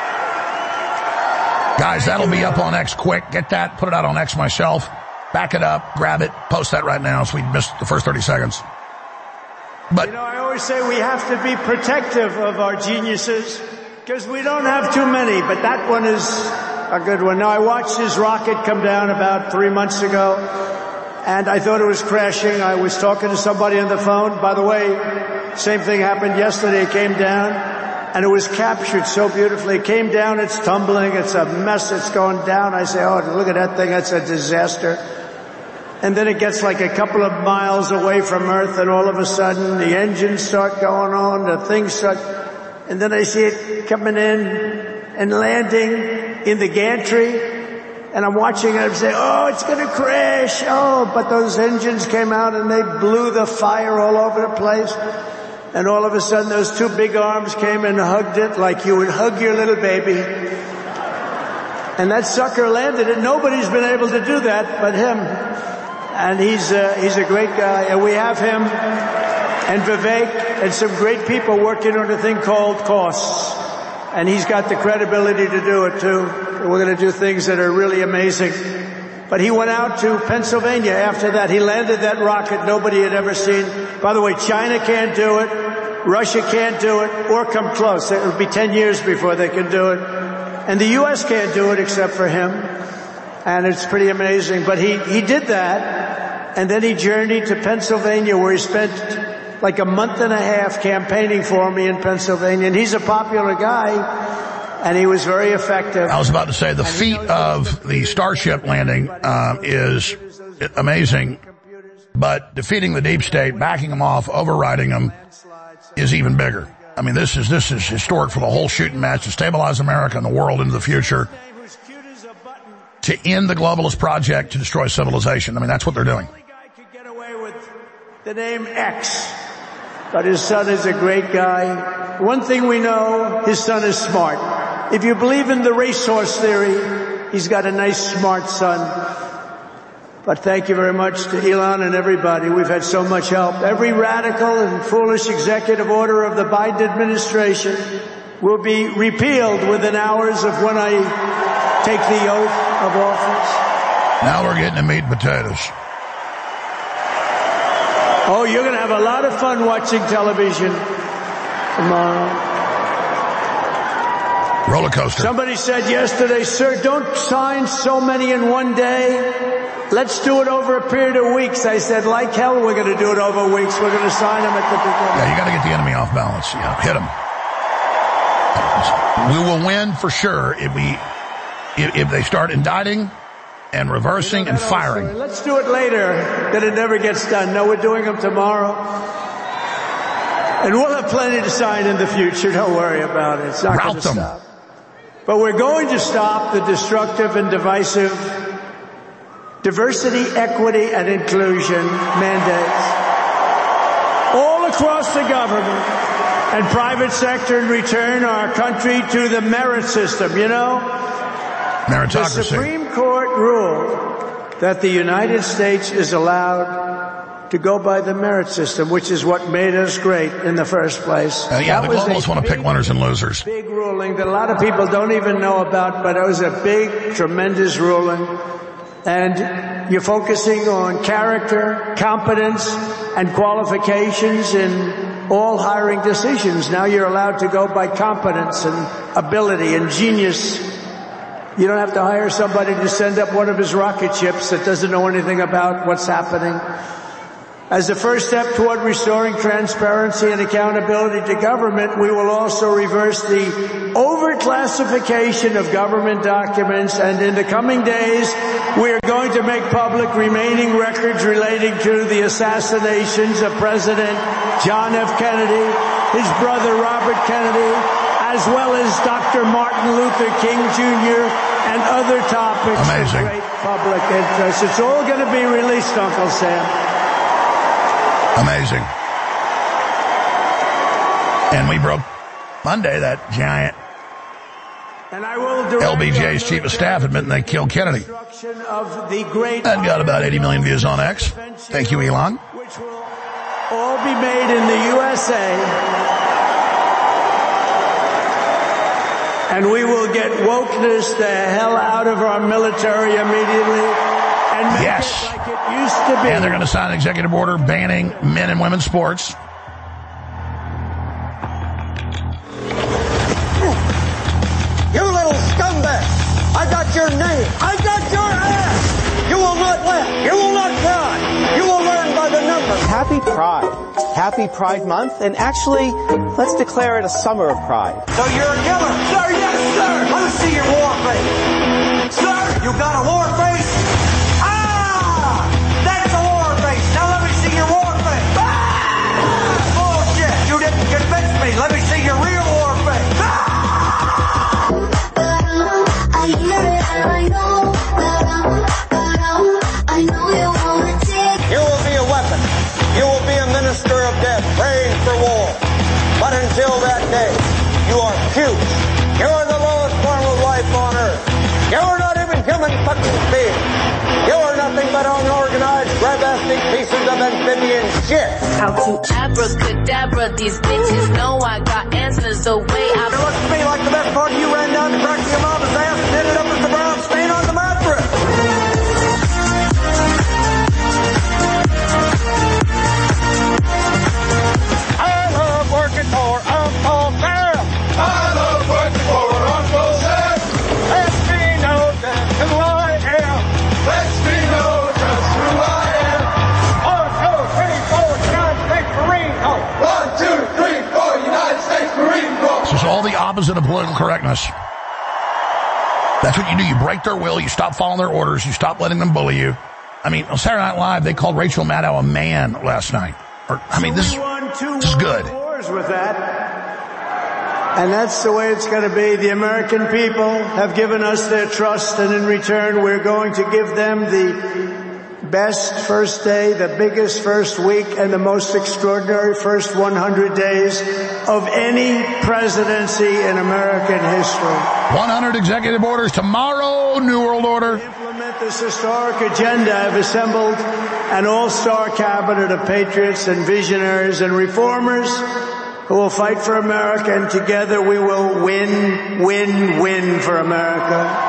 Guys, that'll be up on X quick. Get that, put it out on X myself. Back it up, grab it, post that right now so we missed the first thirty seconds. But you know, I always say we have to be protective of our geniuses because we don't have too many, but that one is a good one. Now, I watched his rocket come down about three months ago, and I thought it was crashing. I was talking to somebody on the phone. By the way, same thing happened yesterday. It came down, and it was captured so beautifully. It came down, it's tumbling, it's a mess, it's going down. I say, oh, look at that thing, that's a disaster. And then it gets like a couple of miles away from Earth, and all of a sudden the engines start going on, the things start, and then I see it coming in and landing in the gantry, and I'm watching it, I'm saying, oh, it's gonna crash, oh, but those engines came out and they blew the fire all over the place, and all of a sudden those two big arms came and hugged it like you would hug your little baby, and that sucker landed, and nobody's been able to do that but him. And he's uh, he's a great guy, and we have him and Vivek and some great people working on a thing called costs, and he's got the credibility to do it too. We're going to do things that are really amazing. But he went out to Pennsylvania after that. He landed that rocket nobody had ever seen. By the way, China can't do it, Russia can't do it, or come close. It will be ten years before they can do it, and the U S can't do it except for him. And it's pretty amazing. But he, he did that, and then he journeyed to Pennsylvania, where he spent like a month and a half campaigning for me in Pennsylvania. And he's a popular guy, and he was very effective. I was about to say, the feat of the Starship landing uh, is amazing, but defeating the deep state, backing them off, overriding them is even bigger. I mean, this is this is historic for the whole shooting match to stabilize America and the world into the future, to end the globalist project to destroy civilization. I mean, that's what they're doing. The only guy could get away with the name X, but his son is a great guy. One thing we know, his son is smart. If you believe in the racehorse theory, he's got a nice, smart son. But thank you very much to Elon and everybody. We've had so much help. Every radical and foolish executive order of the Biden administration will be repealed within hours of when I take the oath of office. Now we're getting to meat and potatoes. Oh, you're going to have a lot of fun watching television tomorrow. Roller coaster. Somebody said yesterday, sir, don't sign so many in one day. Let's do it over a period of weeks. I said, like hell, we're going to do it over weeks. We're going to sign them at the beginning. Yeah, you got to get the enemy off balance. Yeah, hit them. We will win for sure if we... if they start indicting and reversing and firing. Also, let's do it later, then it never gets done. No, we're doing them tomorrow. And we'll have plenty to sign in the future. Don't worry about it. It's not going to stop. But we're going to stop the destructive and divisive diversity, equity, and inclusion mandates all across the government and private sector and return our country to the merit system, you know? Meritocracy. The Supreme Court ruled that the United States is allowed to go by the merit system, which is what made us great in the first place. Uh, yeah, that the globalists want to pick winners and losers. Big ruling that a lot of people don't even know about, but it was a big, tremendous ruling. And you're focusing on character, competence, and qualifications in all hiring decisions. Now you're allowed to go by competence and ability and genius. You don't have to hire somebody to send up one of his rocket ships that doesn't know anything about what's happening. As a first step toward restoring transparency and accountability to government, we will also reverse the overclassification of government documents, and in the coming days, we are going to make public remaining records relating to the assassinations of President John F. Kennedy, his brother Robert Kennedy, as well as Doctor Martin Luther King Junior and other topics Amazing. of great public interest. It's all going to be released, Uncle Sam. Amazing. And we broke Monday that giant and I will L B J's chief of staff admitting they killed Kennedy. Of the great and got about eighty million views on X. Thank you, Elon. Which will all be made in the U S A. And we will get wokeness the hell out of our military immediately. And make yes. it like it used to be. And they're going to sign an executive order banning men and women's sports. You little scumbag! I got your name! I got your ass! You will not laugh! You will not cry! You will learn by the numbers! Happy Pride. Happy Pride Month, and actually, let's declare it a summer of pride. So you're a killer? Sir, yes, sir! Let me see your war face! Sir, you got a war face? Ah! That's a war face! Now let me see your war face! Ah! Bullshit! You didn't convince me! Let me see your real war face! Ah! I hear it and I know that I'm, that I'm, I know you wanna take. You will be a weapon. You will be a minister of death, praying for war. But until that day, you are cute. You are the lowest form of life on earth. You are not even human fucking beings. You are nothing but unorganized, grabastic pieces of amphibian shit. How to abracadabra, these bitches know I got answers the way I... It looks to me like the best part of you ran down the crack of your mama's ass and ended up as the brown stain on the mattress. I love working for Uncle Sam. I love working for Uncle Sam. Let me know just who I am. Let me know just who I am. One, two, three, four, United States Marine Corps. One, two, three, four, United States Marine Corps. This is all the opposite of political correctness. That's what you do. You break their will. You stop following their orders. You stop letting them bully you. I mean, on Saturday Night Live, they called Rachel Maddow a man last night. Or, I mean, this, this is good. With that. And that's the way it's going to be. The American people have given us their trust, and in return, we're going to give them the best first day, the biggest first week, and the most extraordinary first one hundred days of any presidency in American history. one hundred executive orders tomorrow, New World Order. To implement this historic agenda, I've assembled an all-star cabinet of patriots and visionaries and reformers who will fight for America, and together we will win, win, win for America.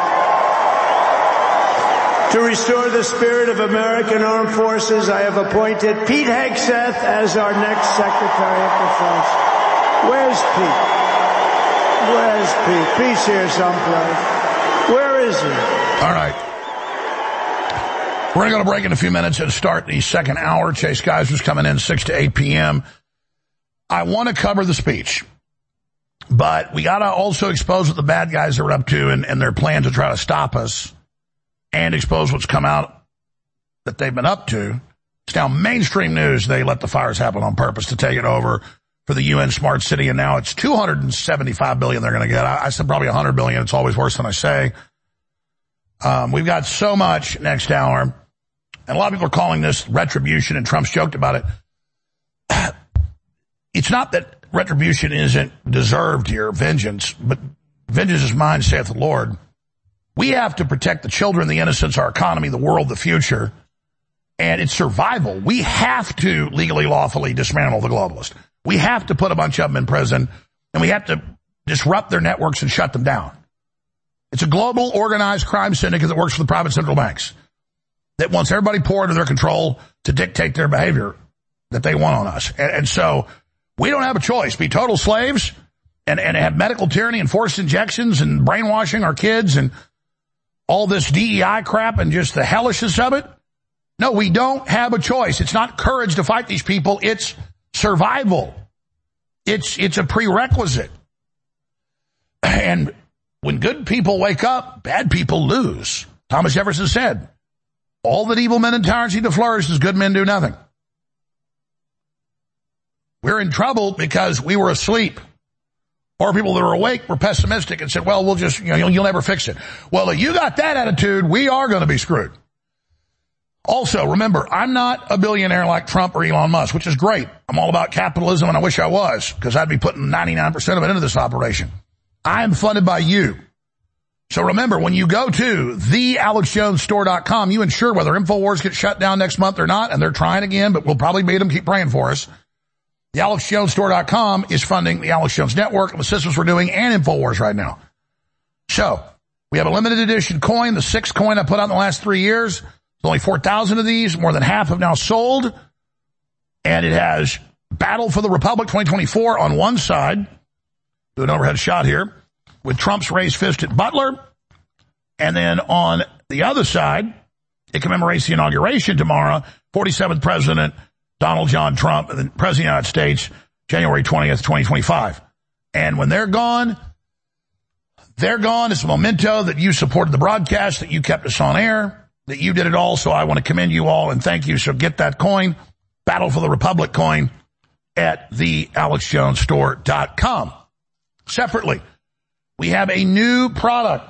To restore the spirit of American armed forces, I have appointed Pete Hegseth as our next Secretary of Defense. Where's Pete? Where's Pete? Pete's here someplace. Where is he? All right. We're going to go to break in a few minutes and start the second hour. Chase Geiser's coming in six to eight p.m. I want to cover the speech, but we got to also expose what the bad guys are up to and, and their plan to try to stop us, and expose what's come out that they've been up to. It's now mainstream news. They let the fires happen on purpose to take it over for the U N Smart City, and now it's two hundred seventy-five billion dollars they're going to get. I, I said probably one hundred billion dollars. It's always worse than I say. Um, we've got so much next hour, and a lot of people are calling this retribution, and Trump's joked about it. It's not that retribution isn't deserved here, vengeance, but vengeance is mine, saith the Lord. We have to protect the children, the innocents, our economy, the world, the future, and it's survival. We have to legally, lawfully dismantle the globalists. We have to put a bunch of them in prison, and we have to disrupt their networks and shut them down. It's a global organized crime syndicate that works for the private central banks. that wants everybody poured under their control to dictate their behavior that they want on us. And, and so we don't have a choice. Be total slaves and, and have medical tyranny and forced injections and brainwashing our kids and all this D E I crap and just the hellishness of it. No, we don't have a choice. It's not courage to fight these people. It's survival. It's, it's a prerequisite. And when good people wake up, bad people lose. Thomas Jefferson said, all that evil men and tyrants need to flourish as good men do nothing. We're in trouble because we were asleep. Or people that were awake were pessimistic and said, well, we'll just, you know, you'll, you'll never fix it. Well, if you got that attitude, we are going to be screwed. Also, remember, I'm not a billionaire like Trump or Elon Musk, which is great. I'm all about capitalism, and I wish I was, because I'd be putting ninety-nine percent of it into this operation. I am funded by you. So remember, when you go to the alex jones store dot com, you ensure whether InfoWars gets shut down next month or not, and they're trying again, but we'll probably beat them. Keep praying for us. The alex jones store dot com is funding the Alex Jones Network and the systems we're doing and InfoWars right now. So, we have a limited edition coin, the sixth coin I put out in the last three years. There's only four thousand of these. More than half have now sold. And it has Battle for the Republic twenty twenty-four on one side. Do an overhead shot here. With Trump's raised fist at Butler. And then on the other side, it commemorates the inauguration tomorrow, forty-seventh President Donald John Trump, and the President of the United States, January twentieth, twenty twenty-five. And when they're gone, they're gone. It's a memento that you supported the broadcast, that you kept us on air, that you did it all. So I want to commend you all and thank you. So get that coin, Battle for the Republic coin, at the alex jones store dot com. Separately, we have a new product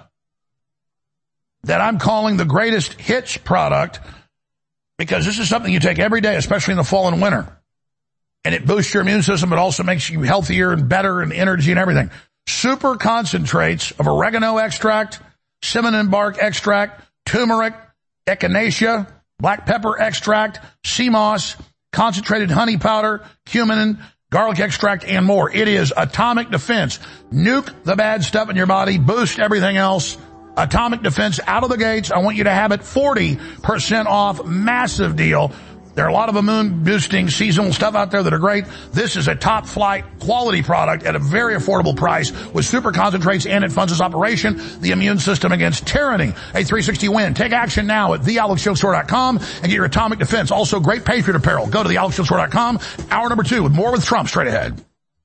that I'm calling the greatest hits product, because this is something you take every day, especially in the fall and winter. And it boosts your immune system. It also makes you healthier and better and energy and everything. Super concentrates of oregano extract, cinnamon bark extract, turmeric, echinacea, black pepper extract, sea moss, concentrated honey powder, cumin, garlic extract, and more. It is atomic defense. Nuke the bad stuff in your body, boost everything else. Atomic defense out of the gates. I want you to have it forty percent off. Massive deal. There are a lot of immune boosting seasonal stuff out there that are great. This is a top flight quality product at a very affordable price with super concentrates, and it funds its operation, the immune system against tyranny. A three sixty win. Take action now at the alex jones store dot com and get your atomic defense. Also great Patriot apparel. Go to the alex jones store dot com. Hour number two with more with Trump straight ahead.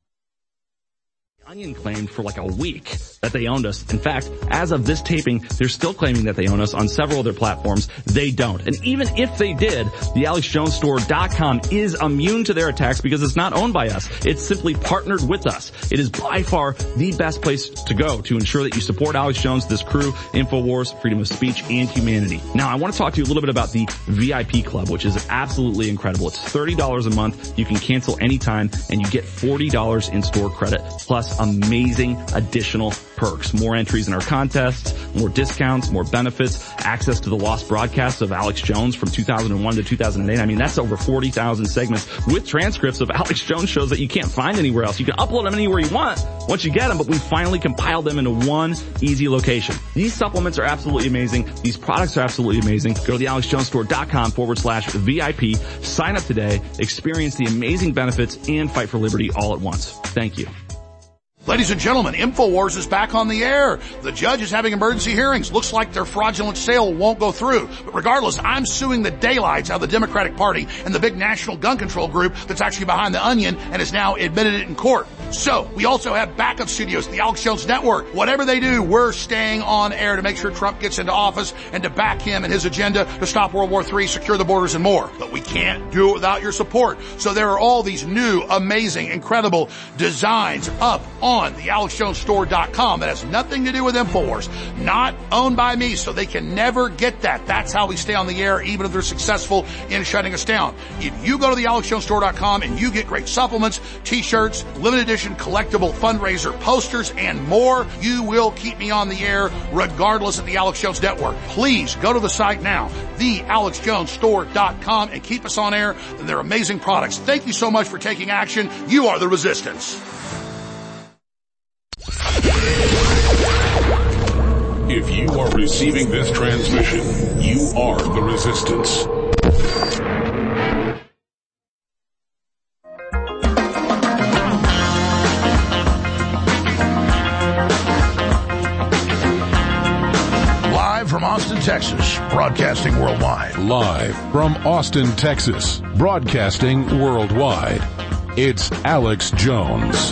Onion claimed for like a week that they owned us. In fact, as of this taping, they're still claiming that they own us on several other platforms. They don't. And even if they did, the alex jones store dot com is immune to their attacks because it's not owned by us. It's simply partnered with us. It is by far the best place to go to ensure that you support Alex Jones, this crew, InfoWars, freedom of speech, and humanity. Now, I want to talk to you a little bit about the V I P Club, which is absolutely incredible. It's thirty dollars a month. You can cancel anytime, and you get forty dollars in store credit, plus amazing additional perks. More entries in our contests, more discounts, more benefits, access to the lost broadcasts of Alex Jones from two thousand one to two thousand eight. I mean, that's over forty thousand segments with transcripts of Alex Jones shows that you can't find anywhere else. You can upload them anywhere you want once you get them, but we finally compiled them into one easy location. These supplements are absolutely amazing. These products are absolutely amazing. Go to the alex jones store dot com forward slash V I P. Sign up today, experience the amazing benefits, and fight for liberty all at once. Thank you. Ladies and gentlemen, InfoWars is back on the air. The judge is having emergency hearings. Looks like their fraudulent sale won't go through. But regardless, I'm suing the daylights out of the Democratic Party and the big national gun control group that's actually behind the onion and has now admitted it in court. So, we also have backup studios, the Alex Jones Network. Whatever they do, we're staying on air to make sure Trump gets into office and to back him and his agenda to stop World War Three, secure the borders, and more. But we can't do it without your support. So there are all these new, amazing, incredible designs up on the alex jones store dot com that has nothing to do with InfoWars. Not owned by me, so they can never get that. That's how we stay on the air, even if they're successful in shutting us down. If you go to the alex jones store dot com and you get great supplements, t-shirts, limited edition collectible fundraiser posters, and more, you will keep me on the air regardless of the Alex Jones Network. Please go to the site now, the alex jones store dot com, and keep us on air. They're amazing products. Thank you so much for taking action. You are the resistance. If you you are receiving this transmission, you are the Resistance. Live from Austin, Texas, broadcasting worldwide. Live from Austin, Texas, broadcasting worldwide. It's Alex Jones.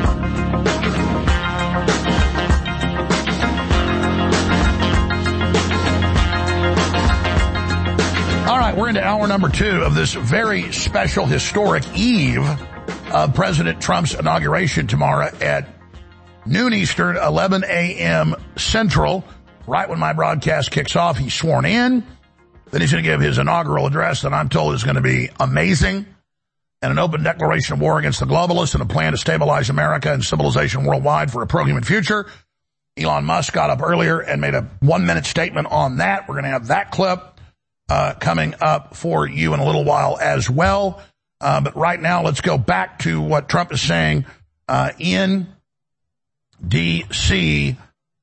All right, we're into hour number two of this very special, historic eve of President Trump's inauguration tomorrow at noon Eastern, eleven a.m. Central. Right when my broadcast kicks off, he's sworn in. Then he's going to give his inaugural address that I'm told is going to be amazing, and an open declaration of war against the globalists and a plan to stabilize America and civilization worldwide for a pro-human future. Elon Musk got up earlier and made a one-minute statement on that. We're going to have that clip uh, coming up for you in a little while as well. Uh, but right now, let's go back to what Trump is saying uh, in D C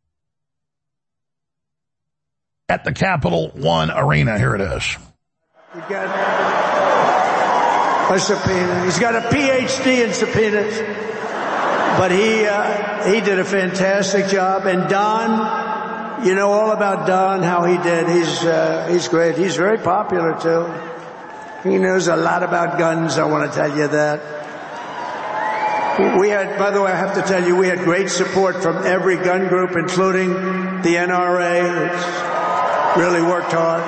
at the Capital One Arena. Here it is. You've got a subpoena. He's got a P H D in subpoenas, but he uh, he did a fantastic job. And Don, you know all about Don, how he did. He's uh, he's great. He's very popular too. He knows a lot about guns. I want to tell you that. We had, by the way, I have to tell you, we had great support from every gun group, including the N R A. It's really worked hard.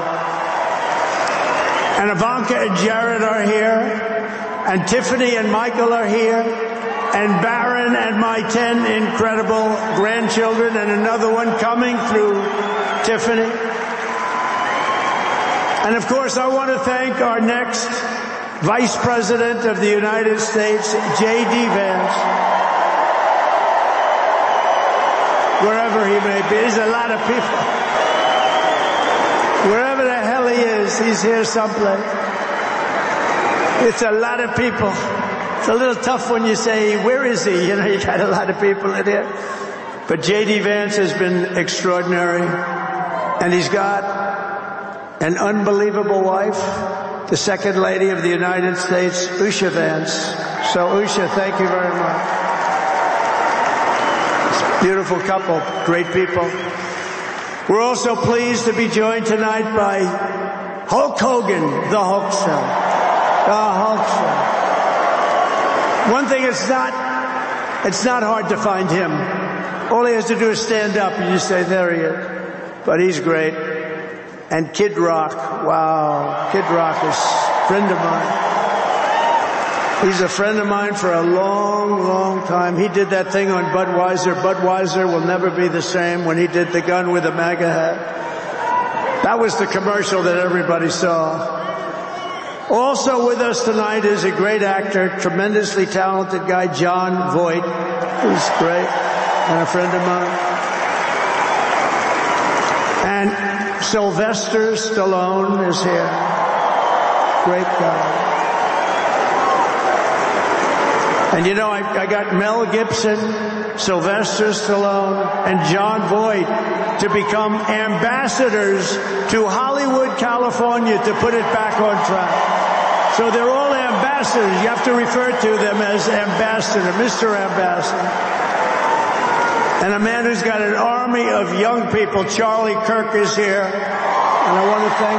And Ivanka and Jared are here, and Tiffany and Michael are here, and Barron and my ten incredible grandchildren, and another one coming through Tiffany. And of course, I want to thank our next Vice President of the United States, J D Vance. Wherever he may be, there's a lot of people. Wherever the hell he is, he's here someplace. It's a lot of people. It's a little tough when you say, where is he? You know, you got a lot of people in here. But J D Vance has been extraordinary. And he's got an unbelievable wife, the Second Lady of the United States, Usha Vance. So, Usha, thank you very much. It's a beautiful couple, great people. We're also pleased to be joined tonight by Hulk Hogan, the Hulkster. The Hulkster. One thing, it's not, it's not hard to find him. All he has to do is stand up and you say, there he is. But he's great. And Kid Rock, wow, Kid Rock is a friend of mine. He's a friend of mine for a long, long time. He did that thing on Budweiser. Budweiser will never be the same when he did the gun with the MAGA hat. That was the commercial that everybody saw. Also with us tonight is a great actor, tremendously talented guy, John Voight, who's great and a friend of mine. And Sylvester Stallone is here. Great guy. And you know, I, I got Mel Gibson, Sylvester Stallone, and John Voight to become ambassadors to Hollywood, California, to put it back on track. So they're all ambassadors. You have to refer to them as ambassador, Mister Ambassador. And a man who's got an army of young people, Charlie Kirk, is here. And I want to thank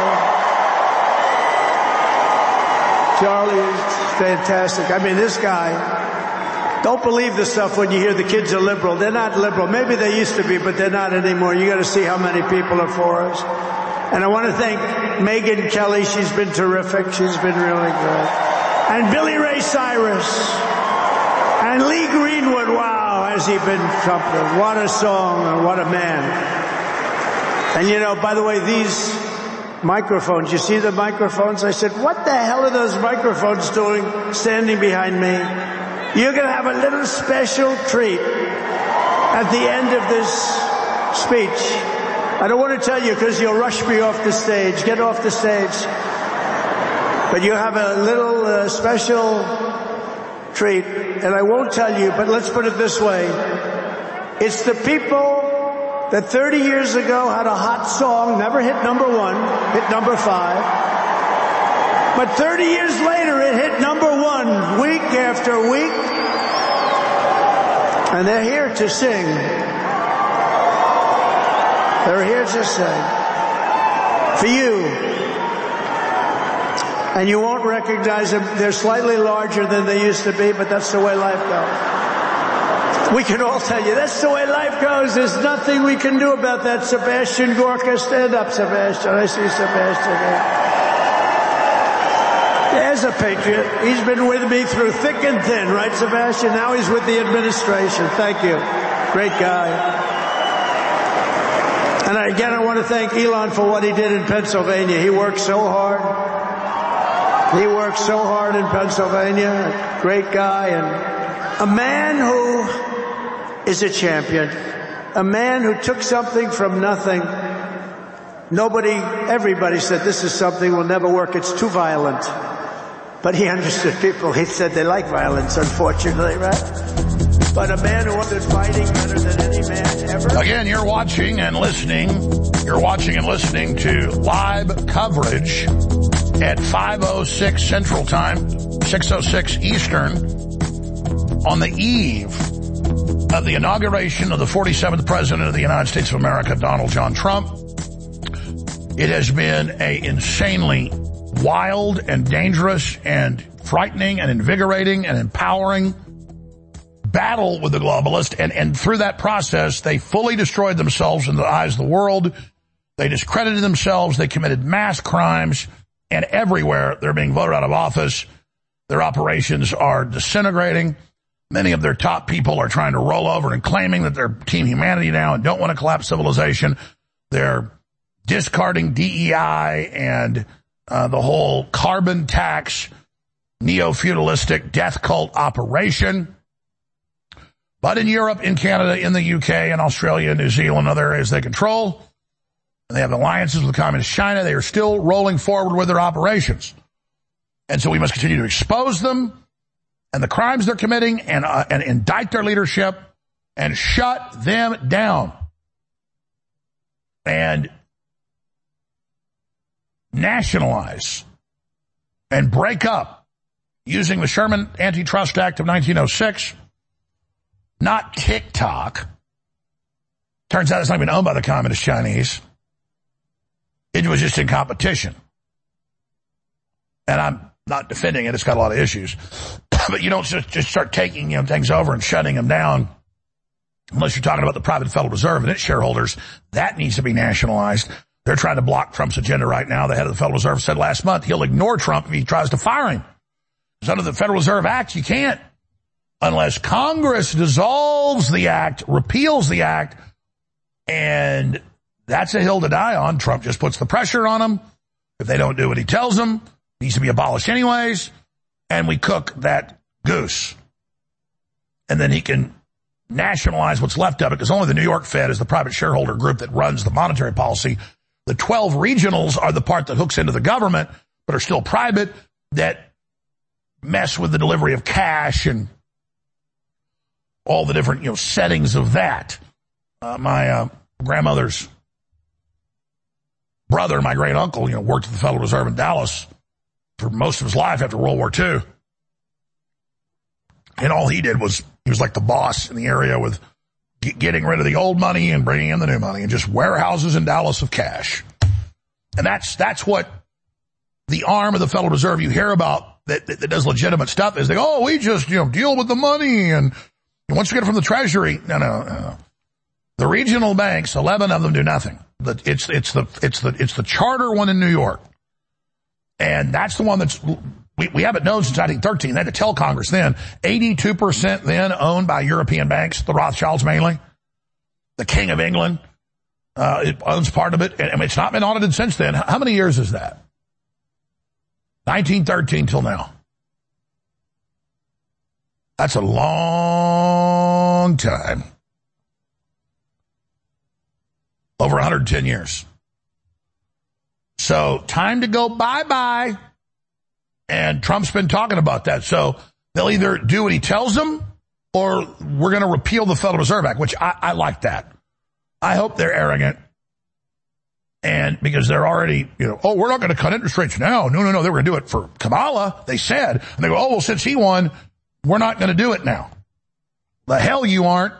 Charlie. Charlie is fantastic. I mean, this guy, don't believe the stuff when you hear the kids are liberal. They're not liberal. Maybe they used to be, but they're not anymore. You got to see how many people are for us. And I want to thank Megyn Kelly. She's been terrific. She's been really good. And Billy Ray Cyrus. And Lee Greenwood. Wow, has he been trumpeted. What a song and what a man. And you know, by the way, these microphones, you see the microphones? I said, what the hell are those microphones doing standing behind me? You're going to have a little special treat at the end of this speech. I don't want to tell you because you'll rush me off the stage. Get off the stage. But you have a little uh, special treat, and I won't tell you, but let's put it this way. It's the people that thirty years ago had a hot song, never hit number one, hit number five. But thirty years later, it hit number one week after week. And they're here to sing. They're here to sing. For you. And you won't recognize them. They're slightly larger than they used to be, but that's the way life goes. We can all tell you, that's the way life goes. There's nothing we can do about that. Sebastian Gorka, stand up, Sebastian. I see Sebastian there. There's a patriot. He's been with me through thick and thin, right, Sebastian? Now he's with the administration. Thank you. Great guy. And again, I want to thank Elon for what he did in Pennsylvania. He worked so hard. He worked so hard in Pennsylvania. Great guy. And a man who is a champion. A man who took something from nothing. Nobody, everybody said this is something will never work. It's too violent. But he understood people. He said they like violence, unfortunately, right? But a man who understood fighting better than any man ever. Again, you're watching and listening. You're watching and listening to live coverage at five oh six Central Time, six oh six Eastern, on the eve of the inauguration of the forty-seventh President of the United States of America, Donald John Trump. It has been a insanely wild and dangerous and frightening and invigorating and empowering battle with the globalists, and, and through that process, they fully destroyed themselves in the eyes of the world. They discredited themselves. They committed mass crimes, and everywhere they're being voted out of office. Their operations are disintegrating. Many of their top people are trying to roll over and claiming that they're Team Humanity now and don't want to collapse civilization. They're discarding D E I and uh, the whole carbon tax, neo-feudalistic death cult operation. But in Europe, in Canada, in the U K, in Australia, New Zealand, other areas they control, and they have alliances with Communist China, they are still rolling forward with their operations. And so we must continue to expose them and the crimes they're committing and, uh, and indict their leadership and shut them down. And nationalize and break up using the Sherman Antitrust Act of nineteen oh six. Not TikTok. Turns out it's not even owned by the Communist Chinese. It was just in competition. And I'm not defending it. It's got a lot of issues. But you don't just, just start taking, you know, things over and shutting them down unless you're talking about the private Federal Reserve and its shareholders. That needs to be nationalized. They're trying to block Trump's agenda right now. The head of the Federal Reserve said last month he'll ignore Trump if he tries to fire him. Because under the Federal Reserve Act, you can't. Unless Congress dissolves the act, repeals the act, and that's a hill to die on. Trump just puts the pressure on them. If they don't do what he tells them, it needs to be abolished anyways, and we cook that goose. And then he can nationalize what's left of it, because only the New York Fed is the private shareholder group that runs the monetary policy. The twelve regionals are the part that hooks into the government, but are still private, that mess with the delivery of cash and all the different, you know, settings of that. Uh, my uh, grandmother's brother, my great uncle, you know, worked at the Federal Reserve in Dallas for most of his life after World War Two. And all he did was, he was like the boss in the area with get, getting rid of the old money and bringing in the new money, and just warehouses in Dallas of cash. And that's, that's what the arm of the Federal Reserve you hear about that, that, that does legitimate stuff is they go, oh, we just, you know, deal with the money, and And once you get it from the Treasury, no, no, no. The regional banks, eleven of them do nothing. It's, it's the, it's the, it's the charter one in New York. And that's the one that's, we, we haven't known since nineteen thirteen. They had to tell Congress then. eighty-two percent then owned by European banks, the Rothschilds mainly. The King of England, uh, it owns part of it. And it's not been audited since then. How many years is that? nineteen thirteen till now. That's a long time. Over one hundred ten years. So time to go bye-bye. And Trump's been talking about that. So they'll either do what he tells them, or we're going to repeal the Federal Reserve Act, which I, I like that. I hope they're arrogant. And because they're already, you know, oh, we're not going to cut interest rates now. No, no, no, they were going to do it for Kamala, they said. And they go, oh, well, since he won, we're not going to do it now. The hell you aren't.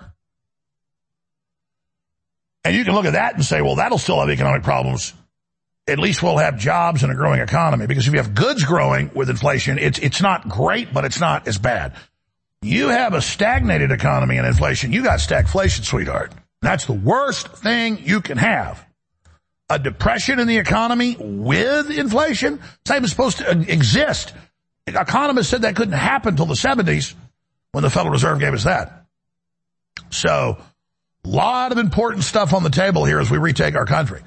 And you can look at that and say, well, that'll still have economic problems. At least we'll have jobs and a growing economy. Because if you have goods growing with inflation, it's it's not great, but it's not as bad. You have a stagnated economy and inflation. You got stagflation, sweetheart. That's the worst thing you can have. A depression in the economy with inflation? It's not even supposed to exist. Economists said that couldn't happen until the seventies when the Federal Reserve gave us that. So, a lot of important stuff on the table here as we retake our country.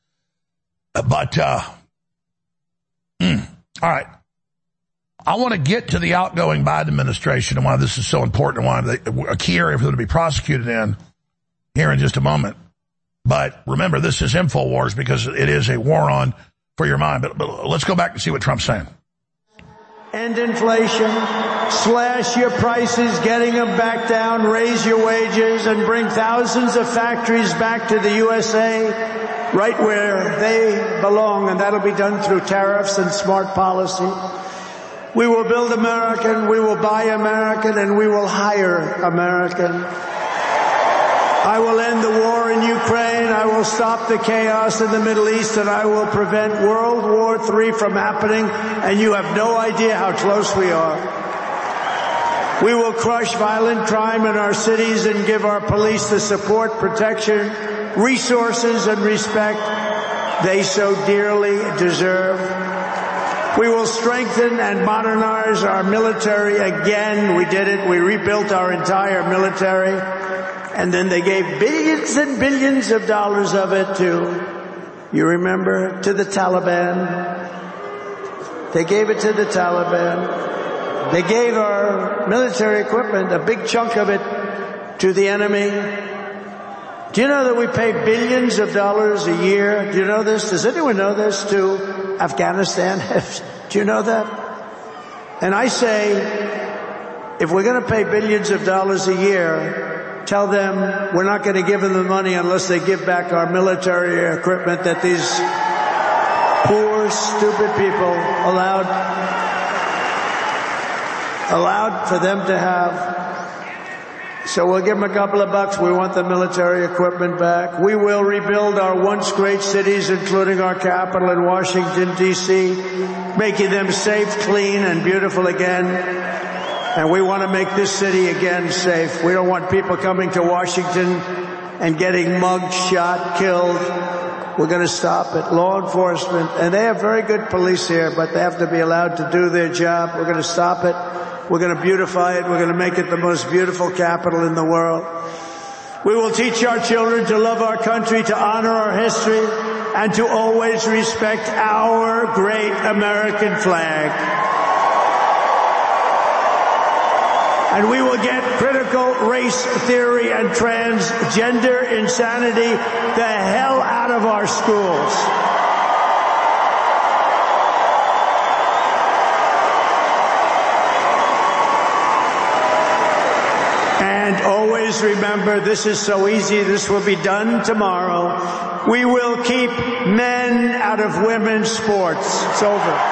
But, uh, mm, all right. I want to get to the outgoing Biden administration and why this is so important and why a key area for them to be prosecuted in here in just a moment. But remember, this is InfoWars because it is a war on for your mind. But, but let's go back and see what Trump's saying. End inflation, slash your prices, getting them back down, raise your wages, and bring thousands of factories back to the U S A, right where they belong, and that'll be done through tariffs and smart policy. We will build American, we will buy American, and we will hire American. I will end the war in Ukraine, I will stop the chaos in the Middle East, and I will prevent World War Three from happening, and you have no idea how close we are. We will crush violent crime in our cities and give our police the support, protection, resources, and respect they so dearly deserve. We will strengthen and modernize our military again. We did it. We rebuilt our entire military. And then they gave billions and billions of dollars of it to, you remember, to the Taliban. They gave it to the Taliban. They gave our military equipment, a big chunk of it, to the enemy. Do you know that we pay billions of dollars a year? Do you know this? Does anyone know this? To Afghanistan? Do you know that? And I say, if we're going to pay billions of dollars a year, tell them we're not going to give them the money unless they give back our military equipment that these poor, stupid people allowed, allowed for them to have. So we'll give them a couple of bucks. We want the military equipment back. We will rebuild our once great cities, including our capital in Washington, D C, making them safe, clean, and beautiful again. And we want to make this city again safe. We don't want people coming to Washington and getting mugged, shot, killed. We're going to stop it. Law enforcement, and they have very good police here, but they have to be allowed to do their job. We're going to stop it. We're going to beautify it. We're going to make it the most beautiful capital in the world. We will teach our children to love our country, to honor our history, and to always respect our great American flag. And we will get critical race theory and transgender insanity the hell out of our schools. And always remember, this is so easy, this will be done tomorrow. We will keep men out of women's sports. It's over.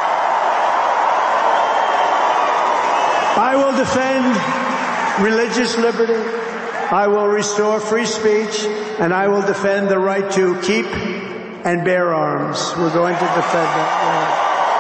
I will defend religious liberty. I will restore free speech, and I will defend the right to keep and bear arms. We're going to defend that.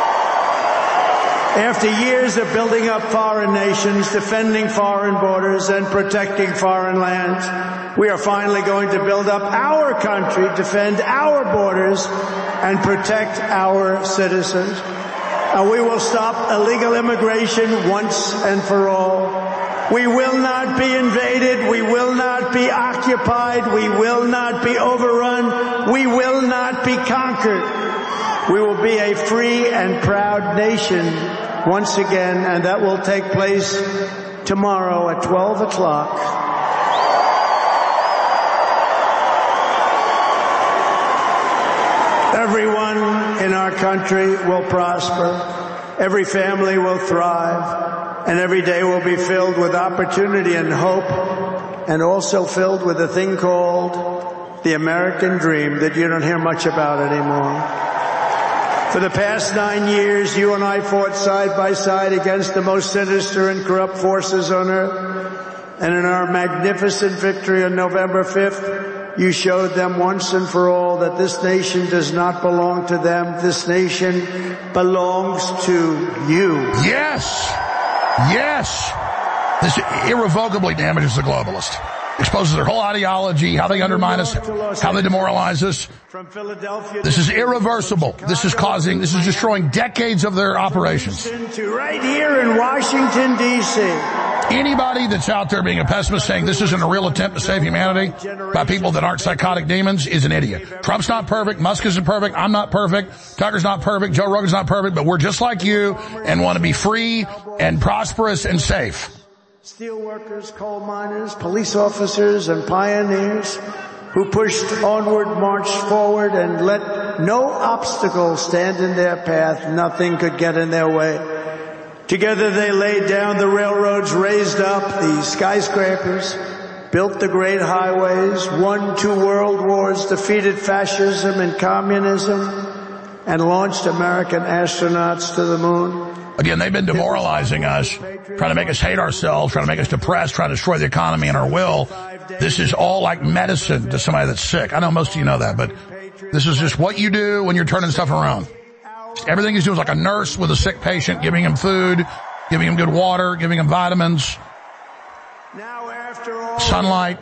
After years of building up foreign nations, defending foreign borders, and protecting foreign lands, we are finally going to build up our country, defend our borders, and protect our citizens. And we will stop illegal immigration once and for all. We will not be invaded. We will not be occupied. We will not be overrun. We will not be conquered. We will be a free and proud nation once again, and that will take place tomorrow at twelve o'clock. Everyone in our country will prosper. Every family will thrive. And every day will be filled with opportunity and hope, and also filled with a thing called the American dream that you don't hear much about anymore. For the past nine years, you and I fought side by side against the most sinister and corrupt forces on earth. And in our magnificent victory on November fifth, you showed them once and for all that this nation does not belong to them. This nation belongs to you. Yes. Yes. This irrevocably damages the globalist. Exposes their whole ideology, how they undermine us, how they demoralize us. This is irreversible. This is causing, this is destroying decades of their operations. Right here in Washington, D C Anybody that's out there being a pessimist saying this isn't a real attempt to save humanity by people that aren't psychotic demons is an idiot. Trump's not perfect. Musk isn't perfect. I'm not perfect. Tucker's not perfect. Joe Rogan's not perfect. But we're just like you and want to be free and prosperous and safe. Steel workers, coal miners, police officers, and pioneers who pushed onward, marched forward, and let no obstacle stand in their path. Nothing could get in their way. Together they laid down the railroads, raised up the skyscrapers, built the great highways, won two world wars, defeated fascism and communism, and launched American astronauts to the moon. Again, they've been demoralizing us, trying to make us hate ourselves, trying to make us depressed, trying to destroy the economy and our will. This is all like medicine to somebody that's sick. I know most of you know that, but this is just what you do when you're turning stuff around. Everything he's doing is like a nurse with a sick patient, giving him food, giving him good water, giving him vitamins, sunlight,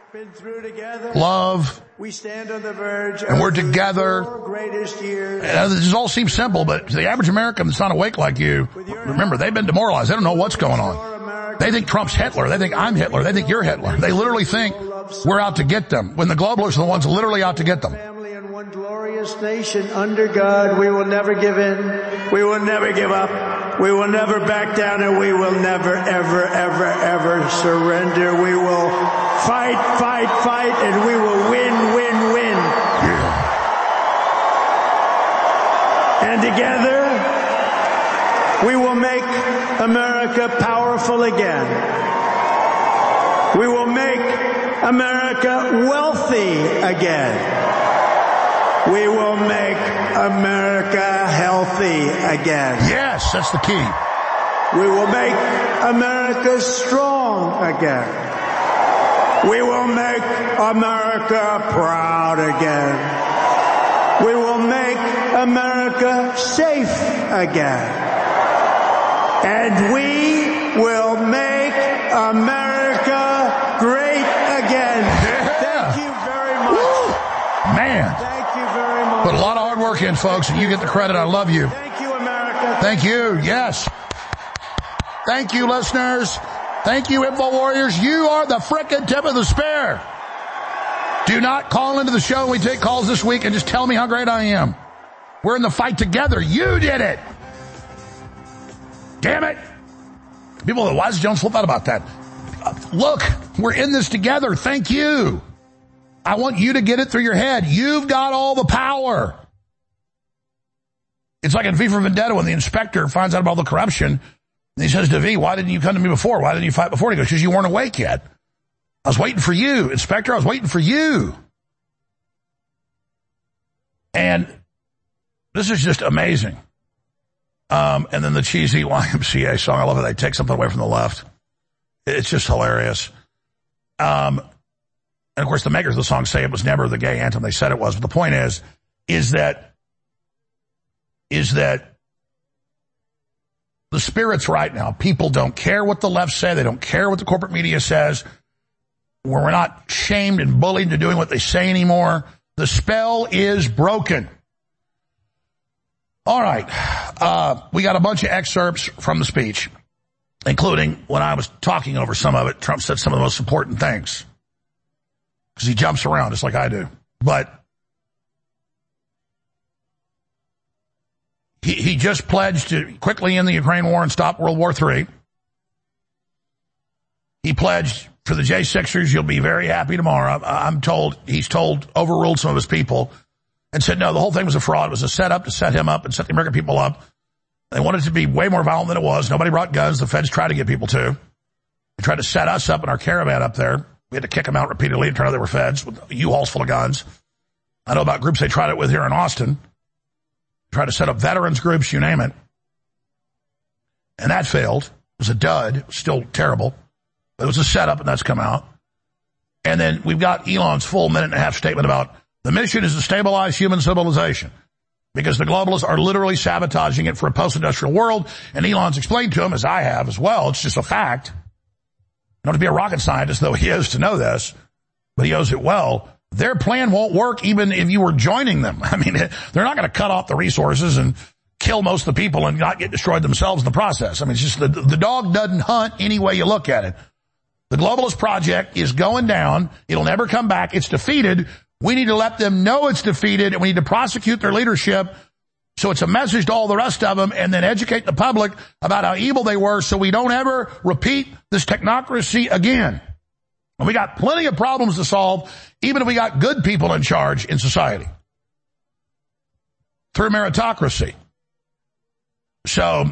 love. We stand on the verge and we're together. Greatest years. Uh, this all seems simple, but to the average American that's not awake like you, remember, they've been demoralized. They don't know what's going on. They think Trump's Hitler. They think I'm Hitler. They think you're Hitler. They literally think we're out to get them, when the globalists are the ones literally out to get them. Family in one glorious nation under God. We will never give in. We will never give up. We will never back down, and we will never, ever, ever, ever surrender. We will fight, fight, fight, and we will win, win, win. Yeah. And together, we will make America powerful again. We will make America wealthy again. We will make America healthy again. Yes, that's the key. We will make America strong again. We will make America proud again. We will make America safe again. And we will make America great again. Yeah. Thank you very much. Woo. Man. Thank you very much. Put a lot of hard work in, folks, and you get the credit. I love you. Thank you, America. Thank you. Yes. Thank you, listeners. Thank you, Info Warriors. You are the frickin' tip of the spear. Do not call into the show when we take calls this week and just tell me how great I am. We're in the fight together. You did it. Damn it. People that why does Jones flip out about that? Uh, look, we're in this together. Thank you. I want you to get it through your head. You've got all the power. It's like in V for Vendetta when the inspector finds out about all the corruption. And he says to V, why didn't you come to me before? Why didn't you fight before? He goes, because you weren't awake yet. I was waiting for you. Inspector, I was waiting for you. And this is just amazing. Um, and then the cheesy Y M C A song. I love it. They take something away from the left. It's just hilarious. Um, and of course the makers of the song say it was never the gay anthem. They said it was. But the point is, is that, is that the spirit's right now. People don't care what the left say. They don't care what the corporate media says. We're not shamed and bullied into doing what they say anymore. The spell is broken. All right. Uh, we got a bunch of excerpts from the speech, including when I was talking over some of it, Trump said some of the most important things. Because he jumps around just like I do. But he, he just pledged to quickly end the Ukraine war and stop World War Three. He pledged for the J sixers, you'll be very happy tomorrow. I'm told, he's told, overruled some of his people and said, no, the whole thing was a fraud. It was a setup to set him up and set the American people up. They wanted it to be way more violent than it was. Nobody brought guns. The feds tried to get people to. They tried to set us up in our caravan up there. We had to kick them out repeatedly and turn out they were feds with U-Hauls full of guns. I know about groups they tried it with here in Austin. Tried to set up veterans groups, you name it. And that failed. It was a dud. It was still terrible. But it was a setup, and that's come out. And then we've got Elon's full minute and a half statement about the mission is to stabilize human civilization because the globalists are literally sabotaging it for a post-industrial world. And Elon's explained to him, as I have as well, it's just a fact. Not to be a rocket scientist, though he is to know this, but he knows it well. Their plan won't work even if you were joining them. I mean, they're not going to cut off the resources and kill most of the people and not get destroyed themselves in the process. I mean, it's just the, the dog doesn't hunt any way you look at it. The globalist project is going down. It'll never come back. It's defeated. We need to let them know it's defeated, and we need to prosecute their leadership so it's a message to all the rest of them, and then educate the public about how evil they were so we don't ever repeat this technocracy again. And we got plenty of problems to solve, even if we got good people in charge in society through meritocracy. So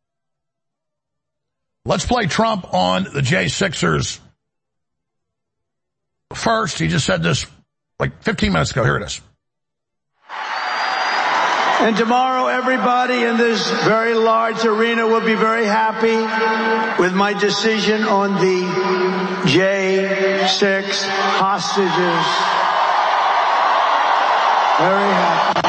let's play Trump on the J sixers first. He just said this like fifteen minutes ago. Here it is. And tomorrow, everybody in this very large arena will be very happy with my decision on the J six hostages. Very happy.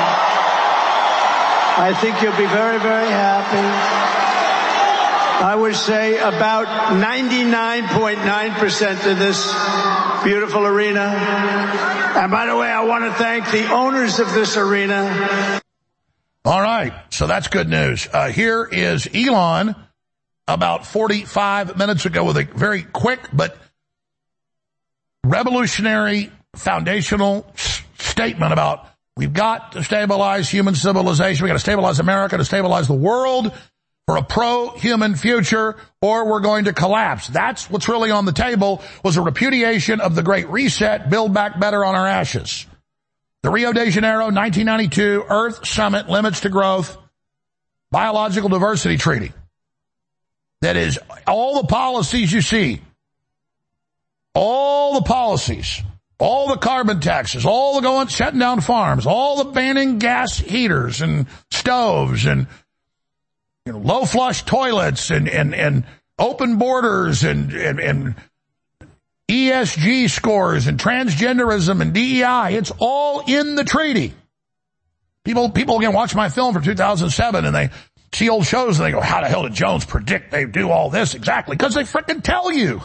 I think you'll be very, very happy. I would say about ninety-nine point nine percent of this beautiful arena. And by the way, I want to thank the owners of this arena. All right, so that's good news. Uh, here is Elon about forty-five minutes ago with a very quick but revolutionary foundational s- statement about we've got to stabilize human civilization. We've got to stabilize America, to stabilize the world for a pro-human future, or we're going to collapse. That's what's really on the table, was a repudiation of the Great Reset, build back better on our ashes. The Rio de Janeiro nineteen ninety-two Earth Summit Limits to Growth Biological Diversity Treaty. That is all the policies you see, all the policies, all the carbon taxes, all the going, shutting down farms, all the banning gas heaters and stoves and, you know, low flush toilets and, and, and open borders and, and, and E S G scores and transgenderism and D E I. It's all in the treaty. People, people again watch my film from two thousand seven and they see old shows and they go, how the hell did Jones predict they do all this? Exactly. Because they frickin' tell you.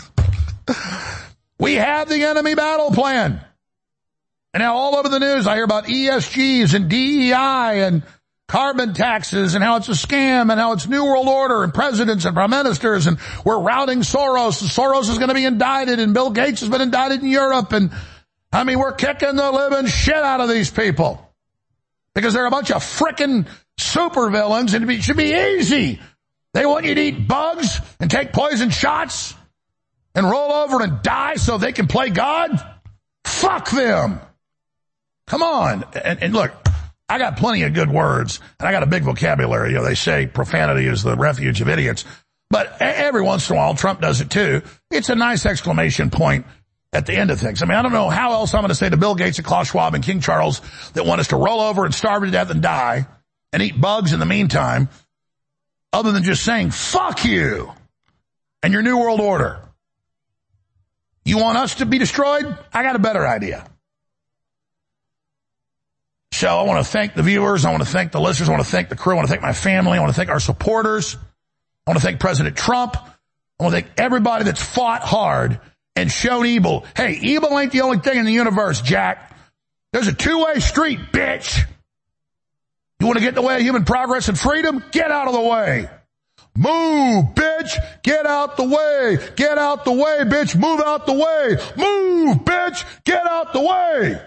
We have the enemy battle plan. And now all over the news I hear about E S Gs and D E I and carbon taxes and how it's a scam and how it's New World Order and presidents and prime ministers and we're routing Soros and Soros is going to be indicted and Bill Gates has been indicted in Europe and I mean we're kicking the living shit out of these people because they're a bunch of frickin' supervillains and it should be easy. They want you to eat bugs and take poison shots and roll over and die so they can play God? Fuck them. Come on. And, and look, I got plenty of good words, and I got a big vocabulary. You know, they say profanity is the refuge of idiots. But every once in a while, Trump does it too. It's a nice exclamation point at the end of things. I mean, I don't know how else I'm going to say to Bill Gates and Klaus Schwab and King Charles that want us to roll over and starve to death and die and eat bugs in the meantime, other than just saying, fuck you and your New World Order. You want us to be destroyed? I got a better idea. So I want to thank the viewers. I want to thank the listeners. I want to thank the crew. I want to thank my family. I want to thank our supporters. I want to thank President Trump. I want to thank everybody that's fought hard and shown evil. Hey, evil ain't the only thing in the universe, Jack. There's a two-way street, bitch. You want to get in the way of human progress and freedom? Get out of the way. Move, bitch. Get out the way. Get out the way, bitch. Move out the way. Move, bitch. Get out the way.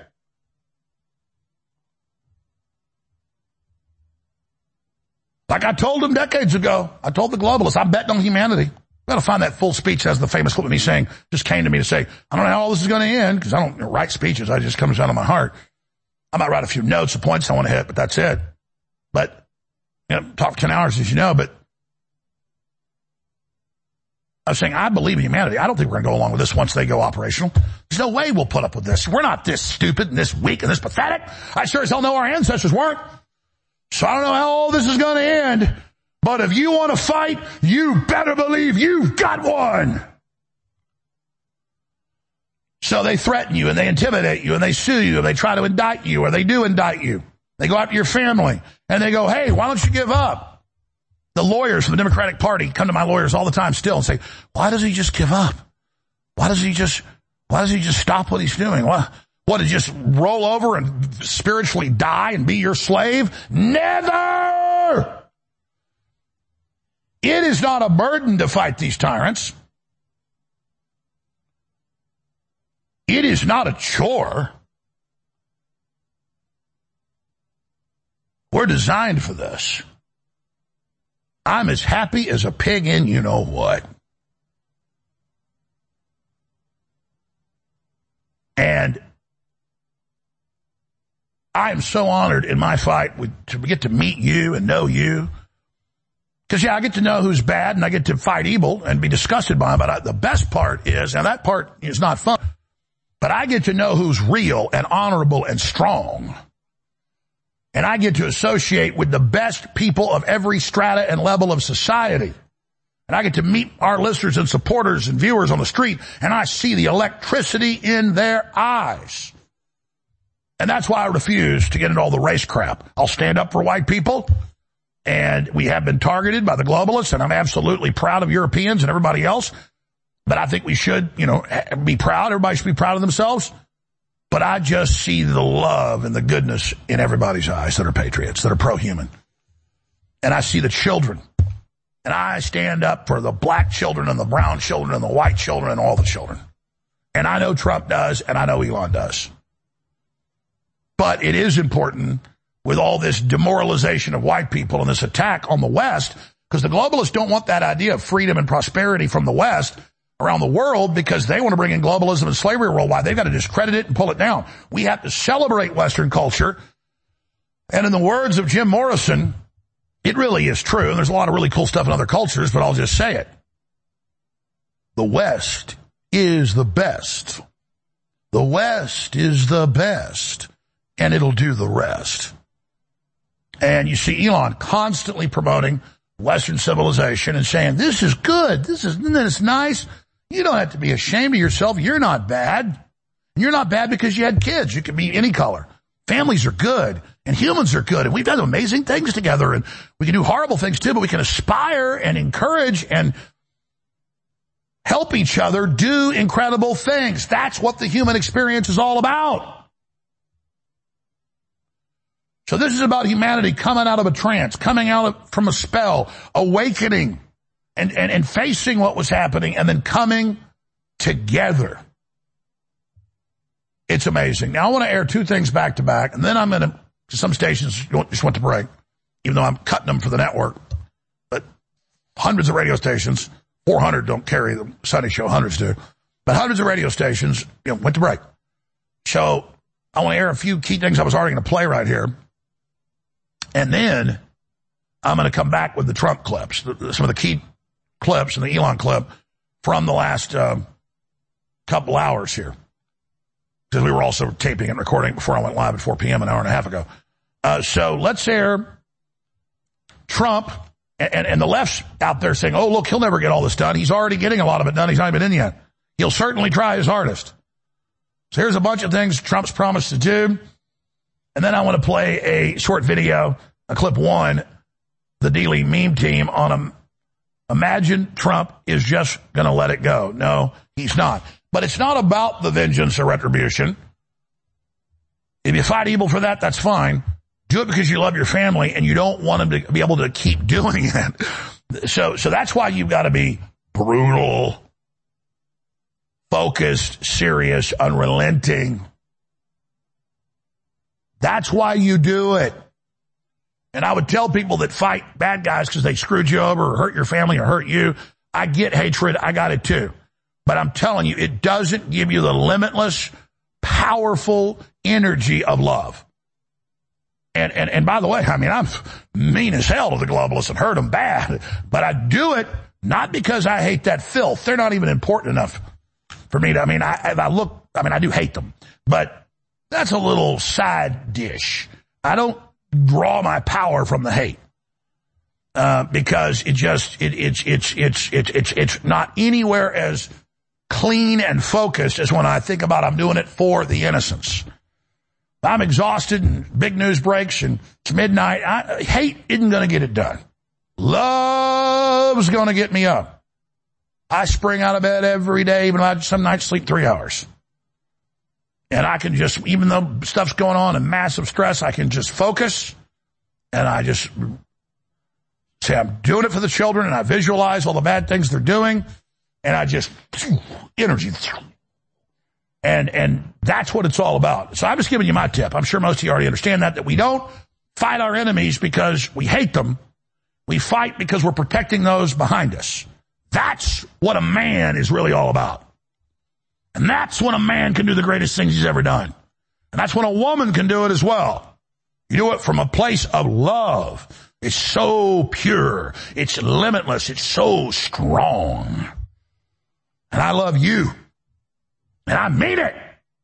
Like I told them decades ago, I told the globalists, I'm betting on humanity. I've got to find that full speech. Has the famous clip of me saying, just came to me to say, I don't know how all this is going to end, because I don't you know, write speeches. I just comes out of my heart. I might write a few notes, the points I want to hit, but that's it. But, you know, talk for ten hours, as you know, but of saying, I believe in humanity. I don't think we're going to go along with this once they go operational. There's no way we'll put up with this. We're not this stupid and this weak and this pathetic. I sure as hell know our ancestors weren't. So I don't know how all this is going to end. But if you want to fight, you better believe you've got one. So they threaten you and they intimidate you and they sue you and they try to indict you, or they do indict you. They go after your family and they go, hey, why don't you give up? The lawyers from the Democratic Party come to my lawyers all the time still and say, why does he just give up? Why does he just, why does he just stop what he's doing? What, what, to just roll over and spiritually die and be your slave? Never! It is not a burden to fight these tyrants. It is not a chore. We're designed for this. I'm as happy as a pig in you know what. And I am so honored in my fight with, to get to meet you and know you. Because, yeah, I get to know who's bad and I get to fight evil and be disgusted by them. But I, the best part is, and that part is not fun, but I get to know who's real and honorable and strong. And I get to associate with the best people of every strata and level of society. And I get to meet our listeners and supporters and viewers on the street, and I see the electricity in their eyes. And that's why I refuse to get into all the race crap. I'll stand up for white people, and we have been targeted by the globalists, and I'm absolutely proud of Europeans and everybody else. But I think we should, you know, be proud. Everybody should be proud of themselves. But I just see the love and the goodness in everybody's eyes that are patriots, that are pro-human. And I see the children. And I stand up for the black children and the brown children and the white children and all the children. And I know Trump does, and I know Elon does. But it is important with all this demoralization of white people and this attack on the West, because the globalists don't want that idea of freedom and prosperity from the West around the world, because they want to bring in globalism and slavery worldwide. They've got to discredit it and pull it down. We have to celebrate Western culture. And in the words of Jim Morrison, it really is true. And there's a lot of really cool stuff in other cultures, but I'll just say it. The West is the best. The West is the best. And it'll do the rest. And you see Elon constantly promoting Western civilization and saying, this is good. This is, isn't this nice? You don't have to be ashamed of yourself. You're not bad. And you're not bad because you had kids. You can be any color. Families are good. And humans are good. And we've done amazing things together. And we can do horrible things too, but we can aspire and encourage and help each other do incredible things. That's what the human experience is all about. So this is about humanity coming out of a trance, coming out of, from a spell, awakening, and, and, and facing what was happening, and then coming together. It's amazing. Now, I want to air two things back to back, and then I'm going to, some stations just went to break, even though I'm cutting them for the network. But hundreds of radio stations, four hundred don't carry the Sunday show, hundreds do. But hundreds of radio stations, you know, went to break. So I want to air a few key things I was already going to play right here. And then I'm going to come back with the Trump clips, the, some of the key clips and the Elon clip from the last um, couple hours here. Because we were also taping and recording before I went live at four p.m. an hour and a half ago. Uh, so let's air Trump, and, and, and the left's out there saying, oh, look, he'll never get all this done. He's already getting a lot of it done. He's not even in yet. He'll certainly try his hardest. So here's a bunch of things Trump's promised to do. And then I want to play a short video, a clip one, the Dealey meme team on him. Imagine Trump is just going to let it go. No, he's not. But it's not about the vengeance or retribution. If you fight evil for that, that's fine. Do it because you love your family and you don't want them to be able to keep doing it. So, so that's why you've got to be brutal, focused, serious, unrelenting. That's why you do it. And I would tell people that fight bad guys because they screwed you over or hurt your family or hurt you. I get hatred. I got it too. But I'm telling you, it doesn't give you the limitless, powerful energy of love. And, and, and by the way, I mean, I'm mean as hell to the globalists and hurt them bad. But I do it Not because I hate that filth. They're not even important enough for me to, I mean, I, I look, I mean, I do hate them, but that's a little side dish. I don't draw my power from the hate, uh, because it just, it, it's, it's, it's, it's, it's, it's not anywhere as clean and focused as when I think about I'm doing it for the innocents. I'm exhausted and big news breaks and it's midnight. I, hate isn't going to get it done. Love's going to get me up. I spring out of bed every day, even though I some nights sleep three hours. And I can just, even though stuff's going on and massive stress, I can just focus and I just say I'm doing it for the children and I visualize all the bad things they're doing and I just, energy. And, and that's what it's all about. So I'm just giving you my tip. I'm sure most of you already understand that, that we don't fight our enemies because we hate them. We fight because we're protecting those behind us. That's what a man is really all about. And that's when a man can do the greatest things he's ever done. And that's when a woman can do it as well. You do it from a place of love. It's so pure. It's limitless. It's so strong. And I love you. And I mean it.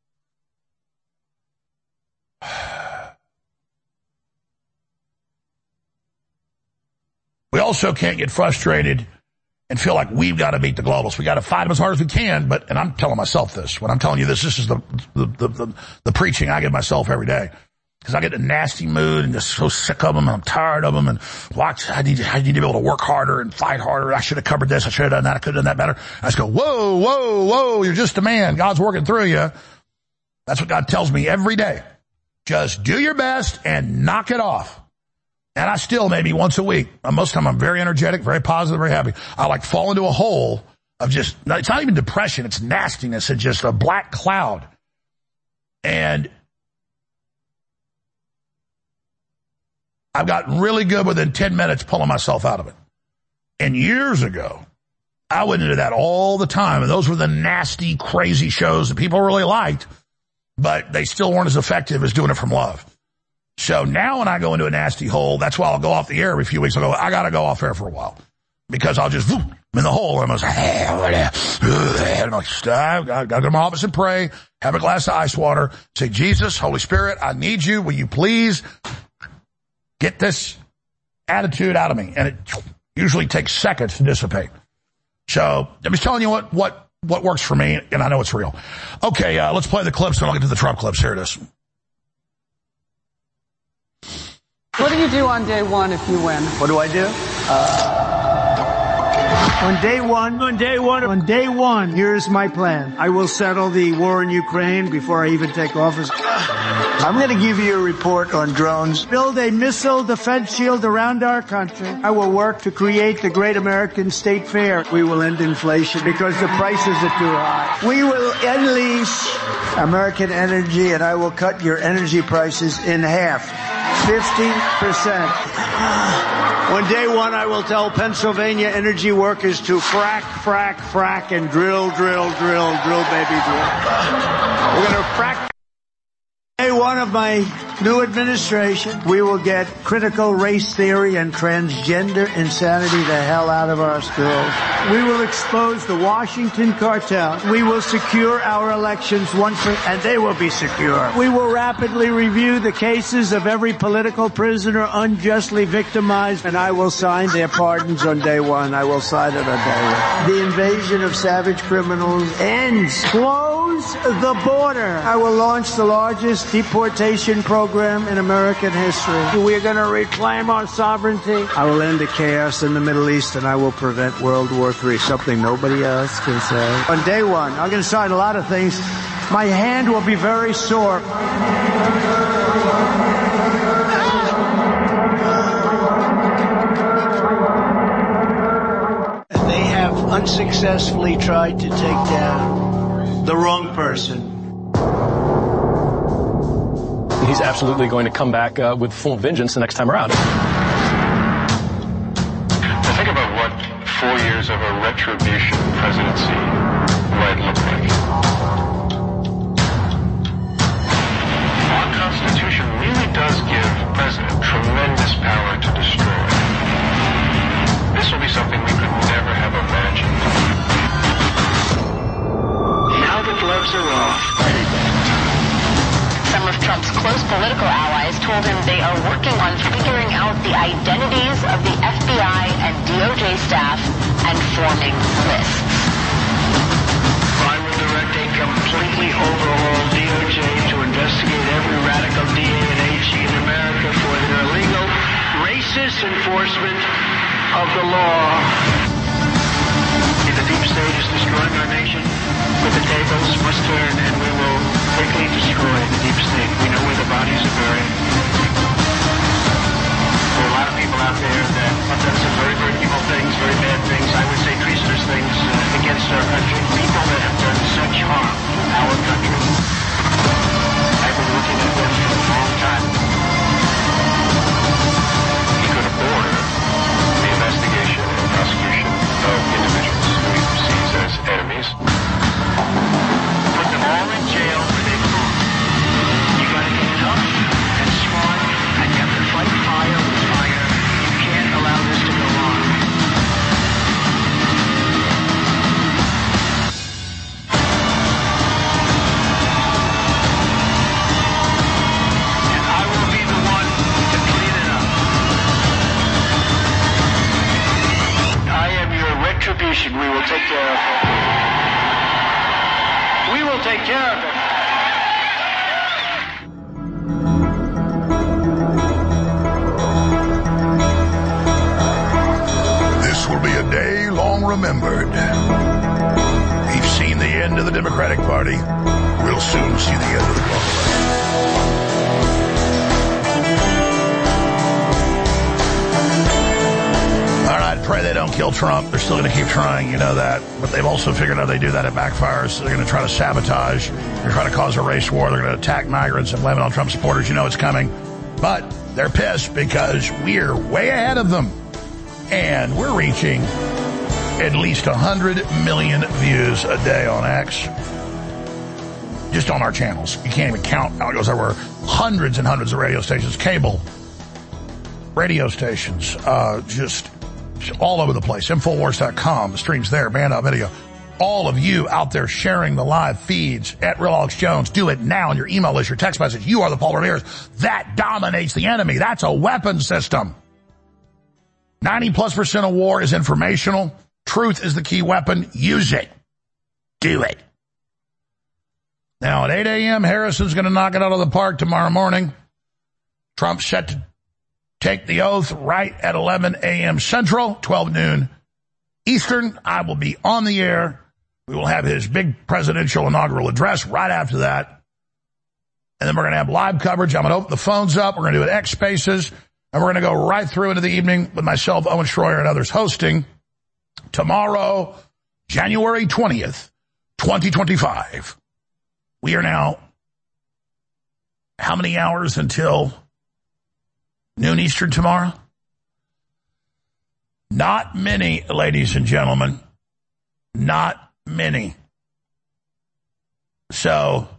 We also can't get frustrated and feel like we've got to beat the globalists. We got to fight them as hard as we can. But, and I'm telling myself this, when I'm telling you this, this is the, the, the, the, the preaching I give myself every day. Because I get in a nasty mood and just so sick of them and I'm tired of them and watch, I need, I need to be able to work harder and fight harder. I should have covered this. I should have done that. I could have done that better. I just go, whoa, whoa, whoa, you're just a man. God's working through you. That's what God tells me every day. Just do your best and knock it off. And I still, maybe once a week, most of the time I'm very energetic, very positive, very happy. I like fall into a hole of just, it's not even depression, it's nastiness. It's just a black cloud. And I've gotten really good within ten minutes pulling myself out of it. And years ago, I went into that all the time. And those were the nasty, crazy shows that people really liked, but they still weren't as effective as doing it from love. So now when I go into a nasty hole, that's why I'll go off the air every few weeks. I'll go, I got to go off air for a while because I'll just, I'm in the hole. And I'm like, I'm like, I got to go to my office and pray, have a glass of ice water, say, Jesus, Holy Spirit, I need you. Will you please get this attitude out of me? And it usually takes seconds to dissipate. So I'm just telling you what, what, what works for me. And I know it's real. Okay. Uh, let's play the clips and I'll get to the Trump clips. Here it is. What do you do on day one if you win? What do I do? Uh, on day one, on day one, on day one, here's my plan. I will settle the war in Ukraine before I even take office. I'm going to give you a report on drones. Build a missile defense shield around our country. I will work to create the great American state fair. We will end inflation because the prices are too high. We will unleash American energy and I will cut your energy prices in half. fifty percent. On day one, I will tell Pennsylvania energy workers to frack, frack, frack, and drill, drill, drill, drill, baby, drill. We're going to frack. Day one of my new administration, we will get critical race theory and transgender insanity the hell out of our schools. We will expose the Washington cartel. We will secure our elections once for, and they will be secure. We will rapidly review the cases of every political prisoner unjustly victimized, and I will sign their pardons on day one. I will sign it on day one. The invasion of savage criminals ends. Close the border. I will launch the largest deportation program in American history. We're going to reclaim our sovereignty. I will end the chaos in the Middle East and I will prevent World War Three, something nobody else can say. On day one, I'm going to sign a lot of things. My hand will be very sore. And they have unsuccessfully tried to take down the wrong person. He's absolutely going to come back uh, with full vengeance the next time around. Think about what four years of a retribution presidency might look like. Our Constitution really does give the president tremendous power to destroy. This will be something we could never have imagined. Now the gloves are off. Some of Trump's close political allies told him they are working on figuring out the identities of the F B I and D O J staff and forming lists. I would direct a completely overhauled D O J to investigate every radical D A and H in America for their illegal, racist enforcement of the law. If the deep state is destroying our nation, but the tables must turn and we will quickly destroy the deep state. We know where the bodies are buried. There are a lot of people out there that have done some very, very evil things, very bad things, I would say treasonous things uh, against our country. People that have done such harm to our country. I've been looking at them for a long time. He could order the investigation and prosecution of individuals who he perceives as enemies. Put them all in jail where they belong. You gotta get tough and smart, and you have to fight fire with fire. You can't allow this to go on. And I will be the one to clean it up. I am your retribution. We will take care of it. We will take care of it. This will be a day long remembered. We've seen the end of the Democratic Party. We'll soon see the end of the Republican. All right, pray they don't kill Trump. They're still going to keep trying, you know that. But they've also figured out they do that, it backfires. So they're going to try to sabotage. They're trying to cause a race war. They're going to attack migrants and blame it on Trump supporters. You know it's coming. But they're pissed because we're way ahead of them. And we're reaching at least one hundred million views a day on X. Just on our channels. You can't even count how it goes. There were hundreds and hundreds of radio stations, cable, radio stations, uh, just... all over the place. Infowars dot com, the stream's there, band out video. All of you out there sharing the live feeds at Real Alex Jones, do it now on your email list, your text message. You are the Paul Revere's. That dominates the enemy. That's a weapon system. ninety plus percent of war is informational. Truth is the key weapon. Use it. Do it. Now at eight a.m., Harrison's going to knock it out of the park tomorrow morning. Trump's set to take the oath right at eleven a.m. Central, twelve noon Eastern. I will be on the air. We will have his big presidential inaugural address right after that. And then we're going to have live coverage. I'm going to open the phones up. We're going to do it X Spaces. And we're going to go right through into the evening with myself, Owen Schroyer, and others hosting tomorrow, January twentieth, twenty twenty-five. We are now how many hours until noon Eastern tomorrow? Not many, ladies and gentlemen. Not many. So,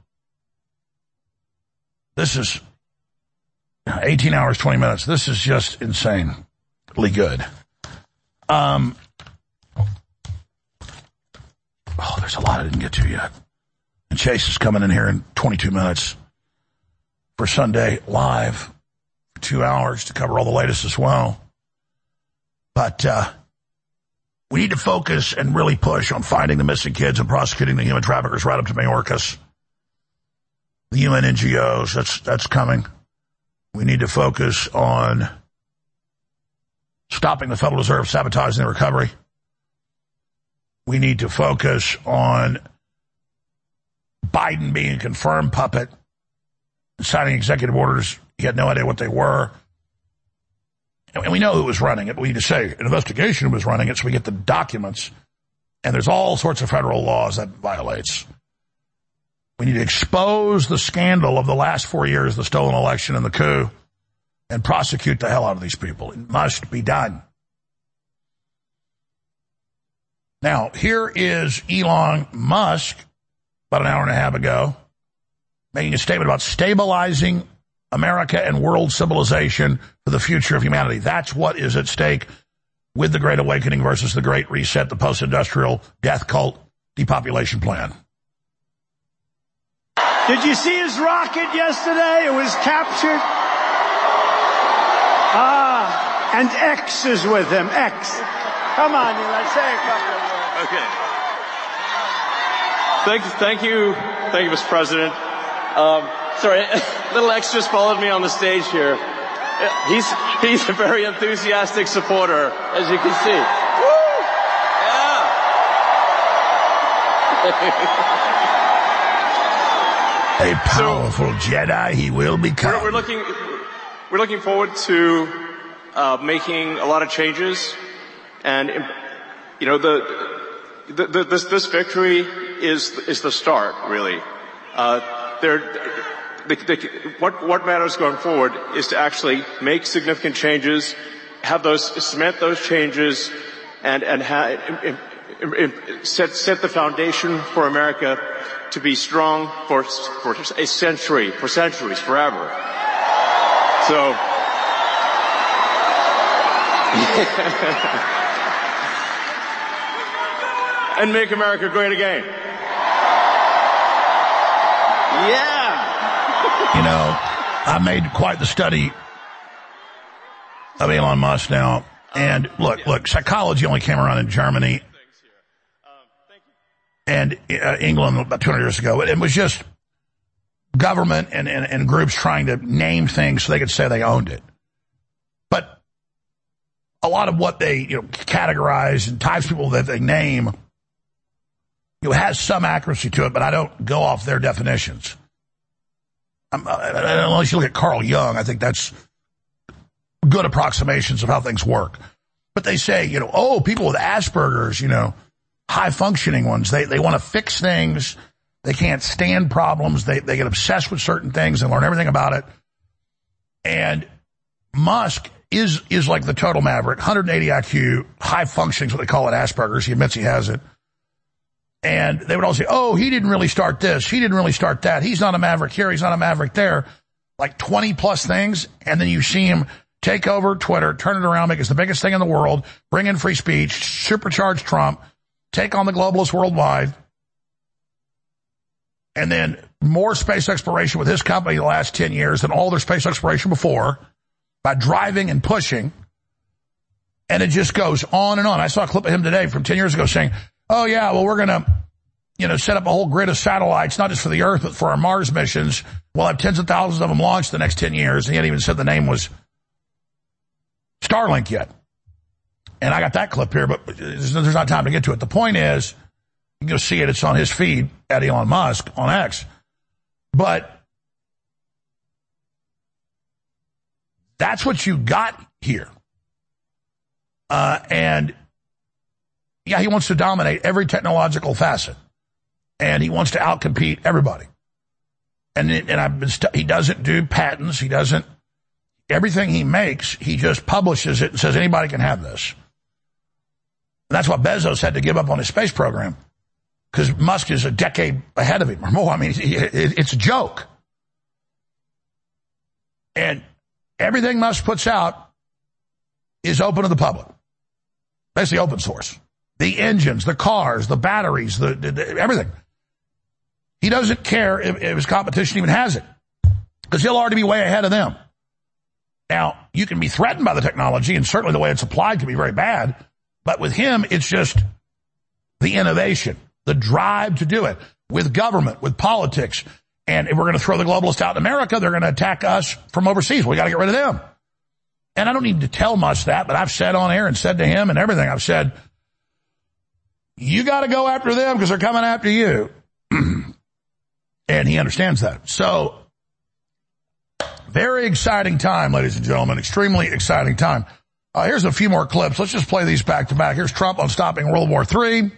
this is eighteen hours, twenty minutes. This is just insanely good. Um, oh, there's a lot I didn't get to yet. And Chase is coming in here in twenty-two minutes for Sunday Live. Two hours to cover all the latest as well. But uh, we need to focus and really push on finding the missing kids and prosecuting the human traffickers right up to Mayorkas. The U N N G Os, that's that's coming. We need to focus on stopping the Federal Reserve sabotaging the recovery. We need to focus on Biden being a confirmed puppet, signing executive orders. He had no idea what they were. And we know who was running it. We need to say an investigation was running it so we get the documents. And there's all sorts of federal laws that violates. We need to expose the scandal of the last four years, the stolen election and the coup, and prosecute the hell out of these people. It must be done. Now, here is Elon Musk, about an hour and a half ago, making a statement about stabilizing America and world civilization for the future of humanity. That's what is at stake. with the Great Awakening versus the Great Reset, the post-industrial death cult depopulation plan. Did you see his rocket yesterday? It was captured. Ah, and X is with him. X. Come on, Eli, say a couple of words. Okay. Thank, thank you, thank you, Mister President. Um, sorry, little X just followed me on the stage here. He's he's a very enthusiastic supporter, as you can see. Woo! Yeah. A powerful so, Jedi he will become. We're, we're looking, we're looking forward to uh, making a lot of changes, and you know the, the, the this this victory is is the start, really. Uh, there, the, the, what what matters going forward is to actually make significant changes, have those cement those changes, and and ha, set set the foundation for America to be strong for, for a century, for centuries, forever. So, and make America great again. Yeah. You know, I made quite the study of Elon Musk now. And look, look, psychology only came around in Germany and uh, England about two hundred years ago. It was just government and, and, and groups trying to name things so they could say they owned it. But a lot of what they, you know, categorize and types of people that they name, you know, has some accuracy to it, but I don't go off their definitions. I'm, uh, unless you look at Carl Jung, I think that's good approximations of how things work. But they say, you know, oh, people with Asperger's, you know, high-functioning ones, they they want to fix things. They can't stand problems. They they get obsessed with certain things and learn everything about it. And Musk is is like the total maverick, one hundred eighty I Q, high-functioning is what they call it, Asperger's. He admits he has it. And they would all say, oh, he didn't really start this. He didn't really start that. He's not a maverick here. He's not a maverick there. Like twenty-plus things, and then you see him take over Twitter, turn it around, make it the biggest thing in the world, bring in free speech, supercharge Trump, take on the globalists worldwide, and then more space exploration with his company the last ten years than all their space exploration before by driving and pushing. And it just goes on and on. I saw a clip of him today from ten years ago saying, oh, yeah, well, we're going to, you know, set up a whole grid of satellites, not just for the Earth, but for our Mars missions. We'll have tens of thousands of them launched the next ten years. And he hadn't even said the name was Starlink yet. And I got that clip here, but there's not time to get to it. The point is, you can go see it. It's on his feed at Elon Musk on X. But that's what you got here. Uh, and, yeah, he wants to dominate every technological facet. And he wants to outcompete everybody. And, it, and I've been st- he doesn't do patents. He doesn't. Everything he makes, he just publishes it and says anybody can have this. And that's what Bezos had to give up on his space program, because Musk is a decade ahead of him or more. I mean, it's a joke. And everything Musk puts out is open to the public. Basically open source. The engines, the cars, the batteries, the, the everything. He doesn't care if, if his competition even has it, because he'll already be way ahead of them. Now, you can be threatened by the technology, and certainly the way it's applied can be very bad. But with him, it's just the innovation, the drive to do it with government, with politics. And if we're going to throw the globalists out in America, they're going to attack us from overseas. We got to get rid of them. And I don't need to tell Musk that, but I've said on air and said to him and everything, I've said, you got to go after them because they're coming after you. And he understands that. So, very exciting time, ladies and gentlemen. Extremely exciting time. Uh, here's a few more clips. Let's just play these back to back. Here's Trump on stopping World War Three.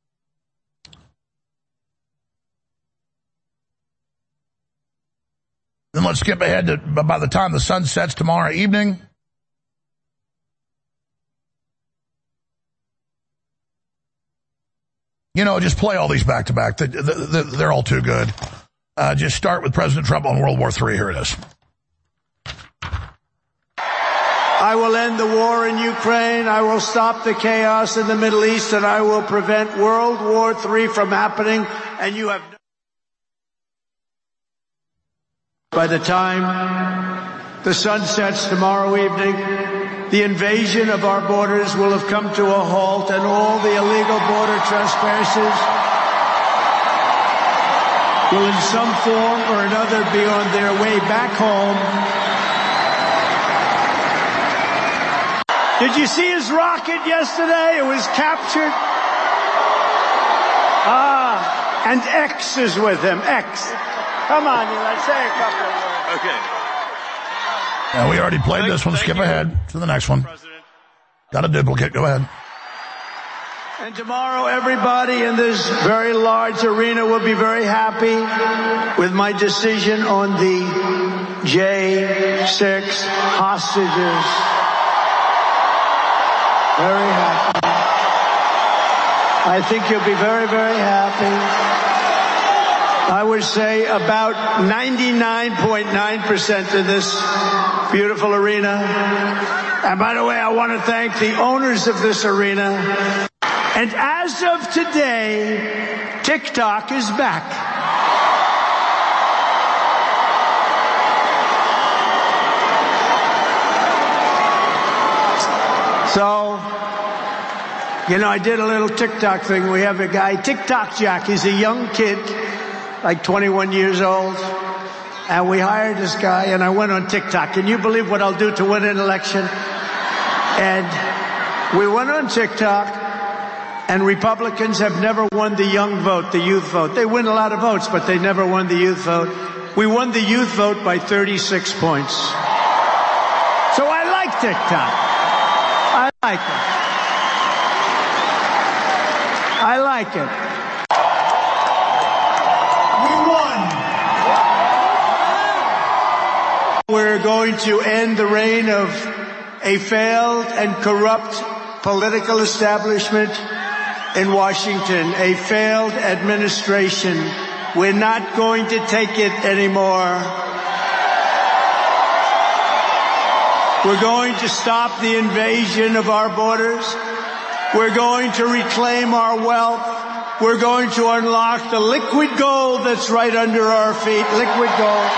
Then let's skip ahead to by the time the sun sets tomorrow evening. You know, just play all these back to back. They're all too good. Uh, just start with President Trump on World War Three. Here it is. I will end the war in Ukraine. I will stop the chaos in the Middle East, and I will prevent World War Three from happening. And you have... By the time the sun sets tomorrow evening, the invasion of our borders will have come to a halt, and all the illegal border trespassers will in some form or another be on their way back home. Did you see his rocket yesterday? It was captured. Ah, and X is with him. X. Come on, you let's say a couple of words. Okay. Yeah, we already played this one. Skip ahead to the next one. Got a duplicate. Go ahead. And tomorrow, everybody in this very large arena will be very happy with my decision on the J six hostages. Very happy. I think you'll be very, very happy. I would say about ninety-nine point nine percent of this beautiful arena. And by the way, I want to thank the owners of this arena. And as of today, TikTok is back. So, you know, I did a little TikTok thing. We have a guy, TikTok Jack. He's a young kid, like twenty-one years old. And we hired this guy, and I went on TikTok. Can you believe what I'll do to win an election? And we went on TikTok. And Republicans have never won the young vote, the youth vote. They win a lot of votes, but they never won the youth vote. We won the youth vote by thirty-six points. So I like TikTok. I like it. I like it. We won. We're going to end the reign of a failed and corrupt political establishment in Washington, a failed administration. We're not going to take it anymore. We're going to stop the invasion of our borders. We're going to reclaim our wealth. We're going to unlock the liquid gold that's right under our feet. Liquid gold.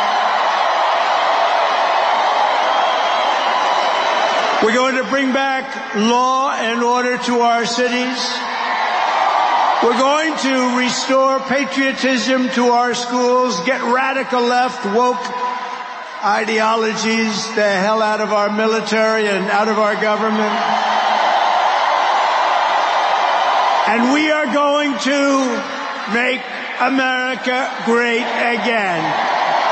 We're going to bring back law and order to our cities. We're going to restore patriotism to our schools, get radical left, woke ideologies the hell out of our military and out of our government. And we are going to make America great again.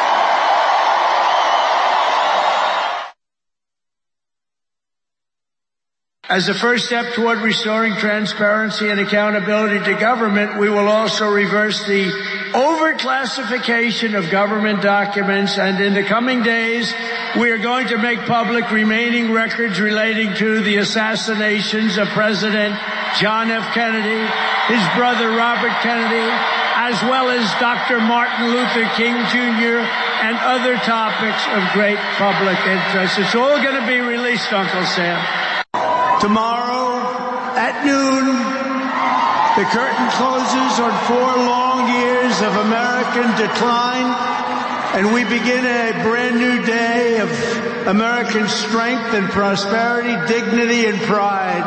As a first step toward restoring transparency and accountability to government, we will also reverse the overclassification of government documents, and in the coming days, we are going to make public remaining records relating to the assassinations of President John F. Kennedy, his brother Robert Kennedy, as well as Doctor Martin Luther King Junior and other topics of great public interest. It's all going to be released, Uncle Sam. Tomorrow at noon, the curtain closes on four long years of American decline, and we begin a brand new day of American strength and prosperity, dignity and pride.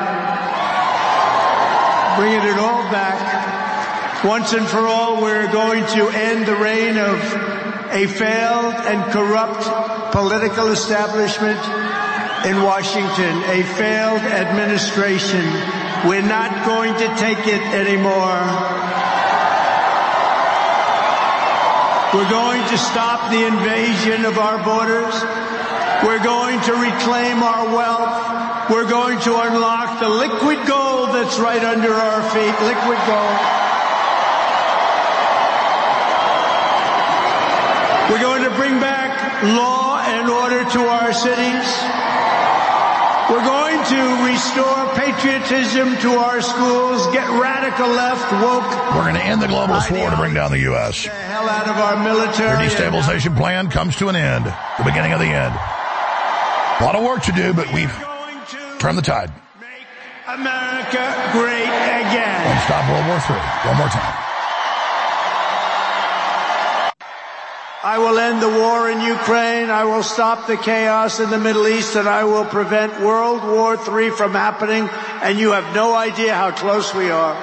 Bringing it all back. Once and for all, we're going to end the reign of a failed and corrupt political establishment in Washington, a failed administration. We're not going to take it anymore. We're going to stop the invasion of our borders. We're going to reclaim our wealth. We're going to unlock the liquid gold that's right under our feet. Liquid gold. We're going to bring back law and order to our cities. We're going to restore patriotism to our schools, get radical left, woke. We're going to end the globalist war to bring down the U S. The hell out of our military. Your destabilization plan comes to an end. The beginning of the end. A lot of work to do, but we've turned the tide. America great again. And stop World War Three. One more time. I will end the war in Ukraine. I will stop the chaos in the Middle East, and I will prevent World War Three from happening. And you have no idea how close we are.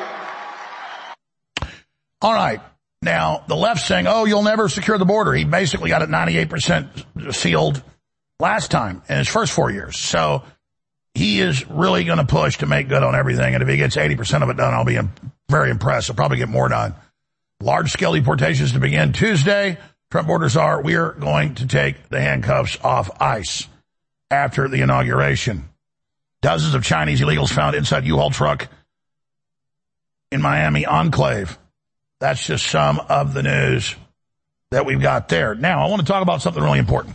All right. Now, the left's saying, oh, you'll never secure the border. He basically got it ninety-eight percent sealed last time in his first four years. So he is really going to push to make good on everything. And if he gets eighty percent of it done, I'll be very impressed. He'll probably get more done. Large-scale deportations to begin Tuesday. Trump orders are, we are going to take the handcuffs off ICE after the inauguration. Dozens of Chinese illegals found inside U-Haul truck in Miami enclave. That's just some of the news that we've got there. Now, I want to talk about something really important.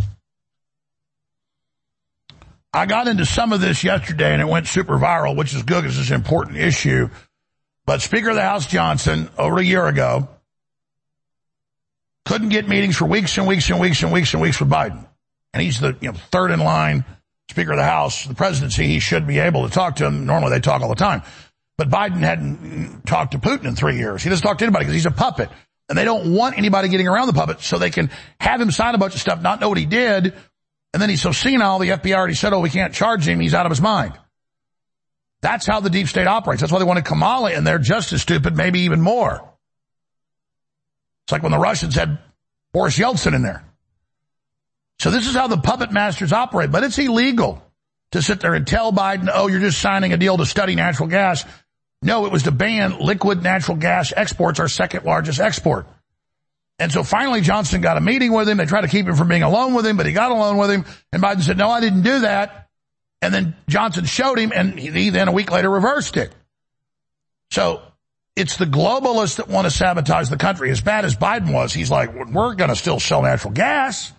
I got into some of this yesterday, and it went super viral, which is good because it's an important issue. But Speaker of the House Johnson, over a year ago, couldn't get meetings for weeks and weeks and weeks and weeks and weeks with Biden. And he's the you know, third in line Speaker of the House, the presidency. He should be able to talk to him. Normally, they talk all the time. But Biden hadn't talked to Putin in three years. He doesn't talk to anybody because he's a puppet. And they don't want anybody getting around the puppet so they can have him sign a bunch of stuff, not know what he did. And then he's so senile, the F B I already said, oh, we can't charge him. He's out of his mind. That's how the deep state operates. That's why they wanted Kamala in there just as stupid, maybe even more. It's like when the Russians had Boris Yeltsin in there. So this is how the puppet masters operate. But it's illegal to sit there and tell Biden, oh, you're just signing a deal to study natural gas. No, it was to ban liquid natural gas exports, our second largest export. And so finally Johnson got a meeting with him. They tried to keep him from being alone with him, but he got alone with him. And Biden said, no, I didn't do that. And then Johnson showed him, and he then a week later reversed it. So it's the globalists that want to sabotage the country. As bad as Biden was, he's like, we're going to still sell natural gas.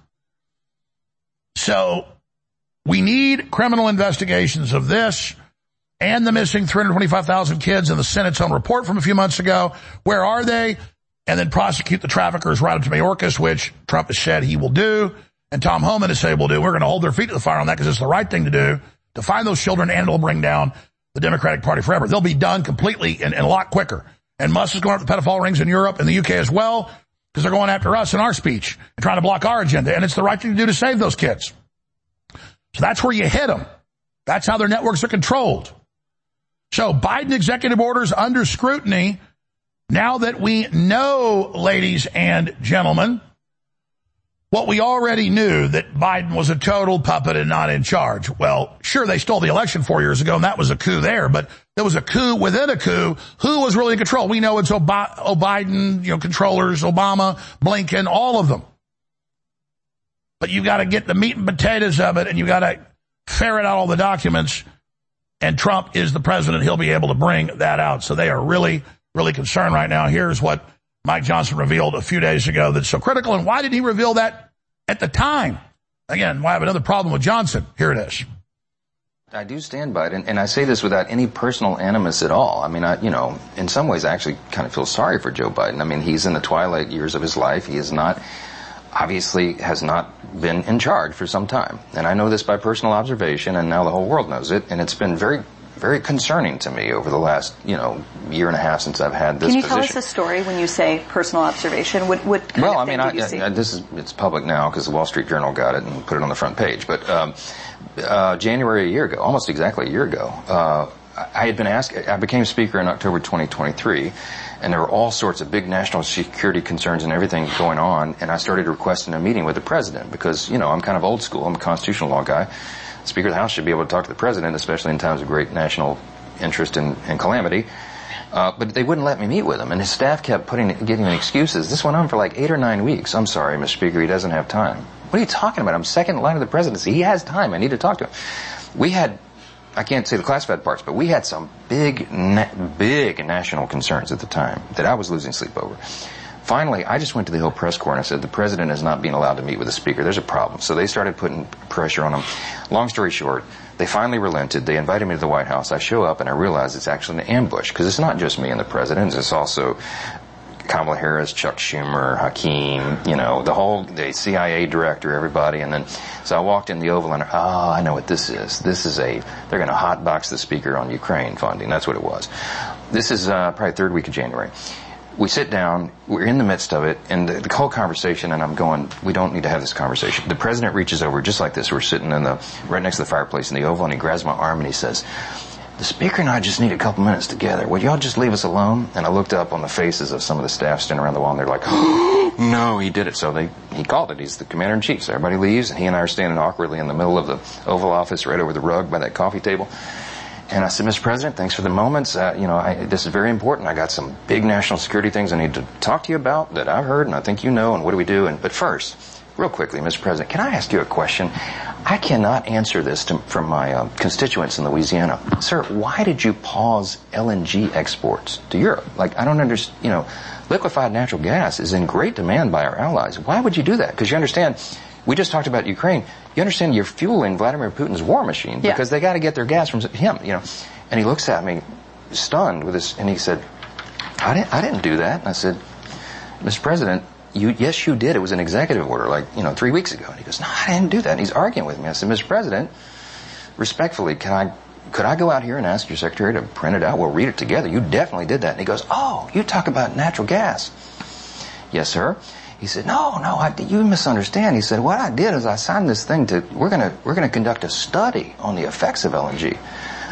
So we need criminal investigations of this and the missing three hundred twenty-five thousand kids in the Senate's own report from a few months ago. Where are they? And then prosecute the traffickers right up to Mayorkas, which Trump has said he will do. And Tom Homan has said will do. We're going to hold their feet to the fire on that because it's the right thing to do, to find those children, and it'll bring down the Democratic Party forever. They'll be done completely and, and a lot quicker. And Musk is going after the pedophile rings in Europe and the U K as well because they're going after us in our speech and trying to block our agenda. And it's the right thing to do to save those kids. So that's where you hit them. That's how their networks are controlled. So Biden executive orders under scrutiny. Now that we know, ladies and gentlemen, what we already knew, that Biden was a total puppet and not in charge. Well, sure, they stole the election four years ago, and that was a coup there, but there was a coup within a coup. Who was really in control? We know it's Ob- oh, Biden, you know, controllers, Obama, Blinken, all of them. But you got to get the meat and potatoes of it, and you got to ferret out all the documents, and Trump is the president. He'll be able to bring that out. So they are really, really concerned right now. Here's what Mike Johnson revealed a few days ago that's so critical. And why did he reveal that at the time? Again, I have another problem with Johnson. Here it is. I do stand by it, and, and I say this without any personal animus at all. I mean, I, you know, in some ways I actually kind of feel sorry for Joe Biden. I mean, he's in the twilight years of his life. He is not, obviously has not been in charge for some time. And I know this by personal observation, and now the whole world knows it, and it's been very very concerning to me over the last, you know, year and a half since I've had this position. position. Can you tell us a story when you say personal observation? What, what kind well, of I thing mean, did you I, see? I, this is, it's public now because the Wall Street Journal got it and put it on the front page. But um, uh, January a year ago, almost exactly a year ago, uh, I had been asked, I became Speaker in October twenty twenty-three, and there were all sorts of big national security concerns and everything going on, and I started requesting a meeting with the President because, you know, I'm kind of old school. I'm a constitutional law guy. The Speaker of the House should be able to talk to the President, especially in times of great national interest and, and calamity, uh, but they wouldn't let me meet with him, and his staff kept putting, giving me excuses. This went on for like eight or nine weeks. I'm sorry, Mister Speaker, he doesn't have time. What are you talking about? I'm second in line of the presidency. He has time. I need to talk to him. We had, I can't say the classified parts, but we had some big, na- big national concerns at the time that I was losing sleep over. Finally, I just went to the Hill Press Corps and I said, the president is not being allowed to meet with the speaker. There's a problem. So they started putting pressure on him. Long story short, they finally relented. They invited me to the White House. I show up and I realize it's actually an ambush because it's not just me and the president. It's also Kamala Harris, Chuck Schumer, Hakeem, you know, the whole, the C I A director, everybody. And then, so I walked in the Oval and, oh, I know what this is. This is a, they're going to hotbox the speaker on Ukraine funding. That's what it was. This is uh, probably third week of January. We sit down, we're in the midst of it, and the, the whole conversation, and I'm going, we don't need to have this conversation. The president reaches over just like this. We're sitting in the, right next to the fireplace in the Oval, and he grabs my arm and he says, the speaker and I just need a couple minutes together. Would y'all just leave us alone? And I looked up on the faces of some of the staff standing around the wall, and they're like, oh, no, he did it. So they, he called it. He's the commander-in-chief. So everybody leaves, and he and I are standing awkwardly in the middle of the Oval Office right over the rug by that coffee table. And I said, Mister President, thanks for the moments. Uh, you know, I, this is very important. I got some big national security things I need to talk to you about that I've heard and I think you know, and what do we do? And but first, real quickly, Mister President, can I ask you a question? I cannot answer this to, from my uh, constituents in Louisiana. Sir, why did you pause L N G exports to Europe? Like, I don't understand, you know, liquefied natural gas is in great demand by our allies. Why would you do that? Because you understand, we just talked about Ukraine. You understand you're fueling Vladimir Putin's war machine because yeah. they got to get their gas from him, you know. And he looks at me, stunned with this, and he said, I didn't, I didn't do that. And I said, Mister President, you, yes, you did. It was an executive order, like, you know, three weeks ago. And he goes, no, I didn't do that. And he's arguing with me. I said, Mister President, respectfully, can I, could I go out here and ask your secretary to print it out? We'll read it together. You definitely did that. And he goes, oh, you talk about natural gas. Yes, sir. He said, no, no, I, you misunderstand. He said, what I did is I signed this thing to, we're going to, we're going to conduct a study on the effects of L N G.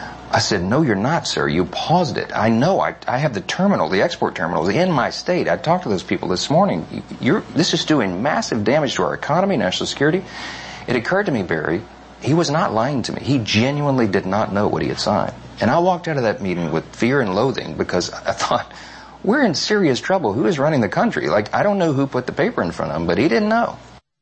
I said, no, you're not, sir. You paused it. I know. I, I have the terminal, the export terminals in my state. I talked to those people this morning. You're, this is doing massive damage to our economy, national security. It occurred to me, Barry, he was not lying to me. He genuinely did not know what he had signed. And I walked out of that meeting with fear and loathing because I thought, we're in serious trouble. Who is running the country? Like, I don't know who put the paper in front of him, but he didn't know.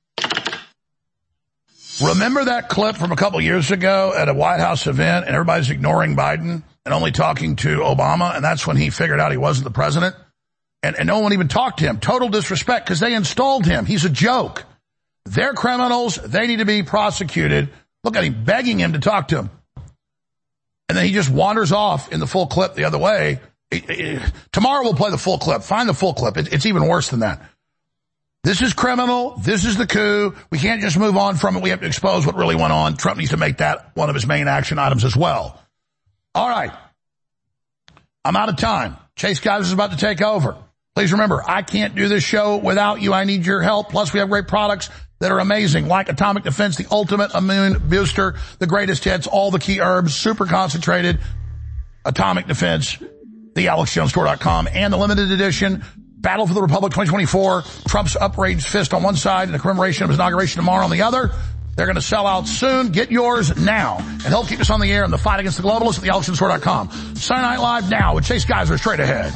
Remember that clip from a couple years ago at a White House event and everybody's ignoring Biden and only talking to Obama, and that's when he figured out he wasn't the president? And, and no one even talked to him. Total disrespect because they installed him. He's a joke. They're criminals. They need to be prosecuted. Look at him begging him to talk to him. And then he just wanders off in the full clip the other way. It, it, tomorrow we'll play the full clip. Find the full clip. It, it's even worse than that. This is criminal. This is the coup. We can't just move on from it. We have to expose what really went on. Trump needs to make that one of his main action items as well. All right. I'm out of time. Chase Guys is about to take over. Please remember, I can't do this show without you. I need your help. Plus, we have great products that are amazing, like Atomic Defense, the ultimate immune booster, the greatest hits, all the key herbs, super concentrated. Atomic Defense, the alex jones store dot com, and the limited edition Battle for the Republic twenty twenty-four, Trump's upraised fist on one side and the commemoration of his inauguration tomorrow on the other. They're going to sell out soon. Get yours now and help keep us on the air in the fight against the globalists at the alex jones store dot com. Saturday Night Live now with Chase Geiser straight ahead.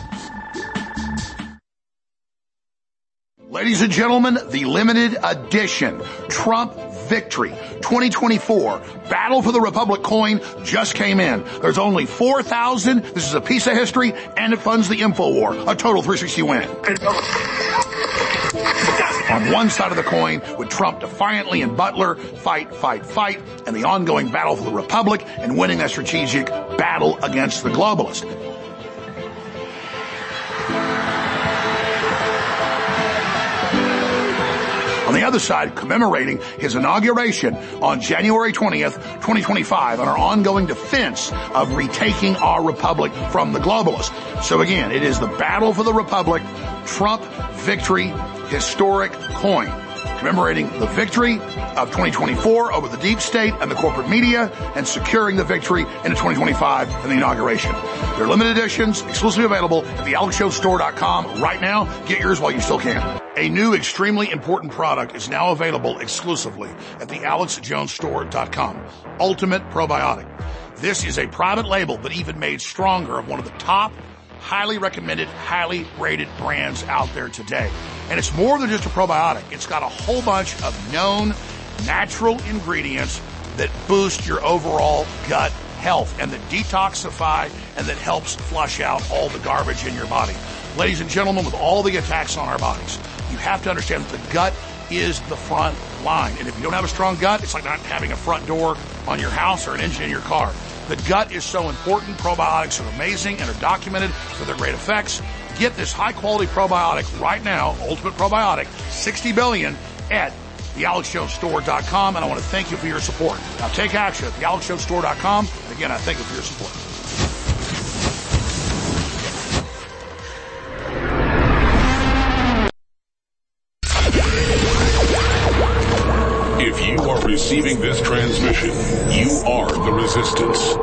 Ladies and gentlemen, the limited edition Trump Victory twenty twenty-four Battle for the Republic coin just came in. There's only four thousand. This is a piece of history, and it funds the InfoWar. A total three sixty win. On one side of the coin, with Trump defiantly and Butler fight, fight, fight, and the ongoing battle for the Republic and winning that strategic battle against the globalists. On the other side, commemorating his inauguration on January twentieth, twenty twenty-five, on our ongoing defense of retaking our republic from the globalists. So again, it is the Battle for the Republic Trump Victory Historic Coin, commemorating the victory of twenty twenty-four over the deep state and the corporate media, and securing the victory into twenty twenty-five and the inauguration. They're limited editions, exclusively available at the alex jones store dot com right now. Get yours while you still can. A new extremely important product is now available exclusively at the alex jones store dot com. Ultimate Probiotic. This is a private label, but even made stronger, of one of the top, highly recommended, highly rated brands out there today. And it's more than just a probiotic. It's got a whole bunch of known natural ingredients that boost your overall gut health and that detoxify and that helps flush out all the garbage in your body. Ladies and gentlemen, with all the attacks on our bodies, you have to understand that the gut is the front line. And if you don't have a strong gut, it's like not having a front door on your house or an engine in your car. The gut is so important. Probiotics are amazing and are documented for their great effects. get this high-quality probiotic right now, Ultimate Probiotic, sixty billion at the alex jones store dot com, and I want to thank you for your support. Now take action at the alex jones store dot com. Again, I thank you for your support. If you are receiving this transmission, you are the resistance.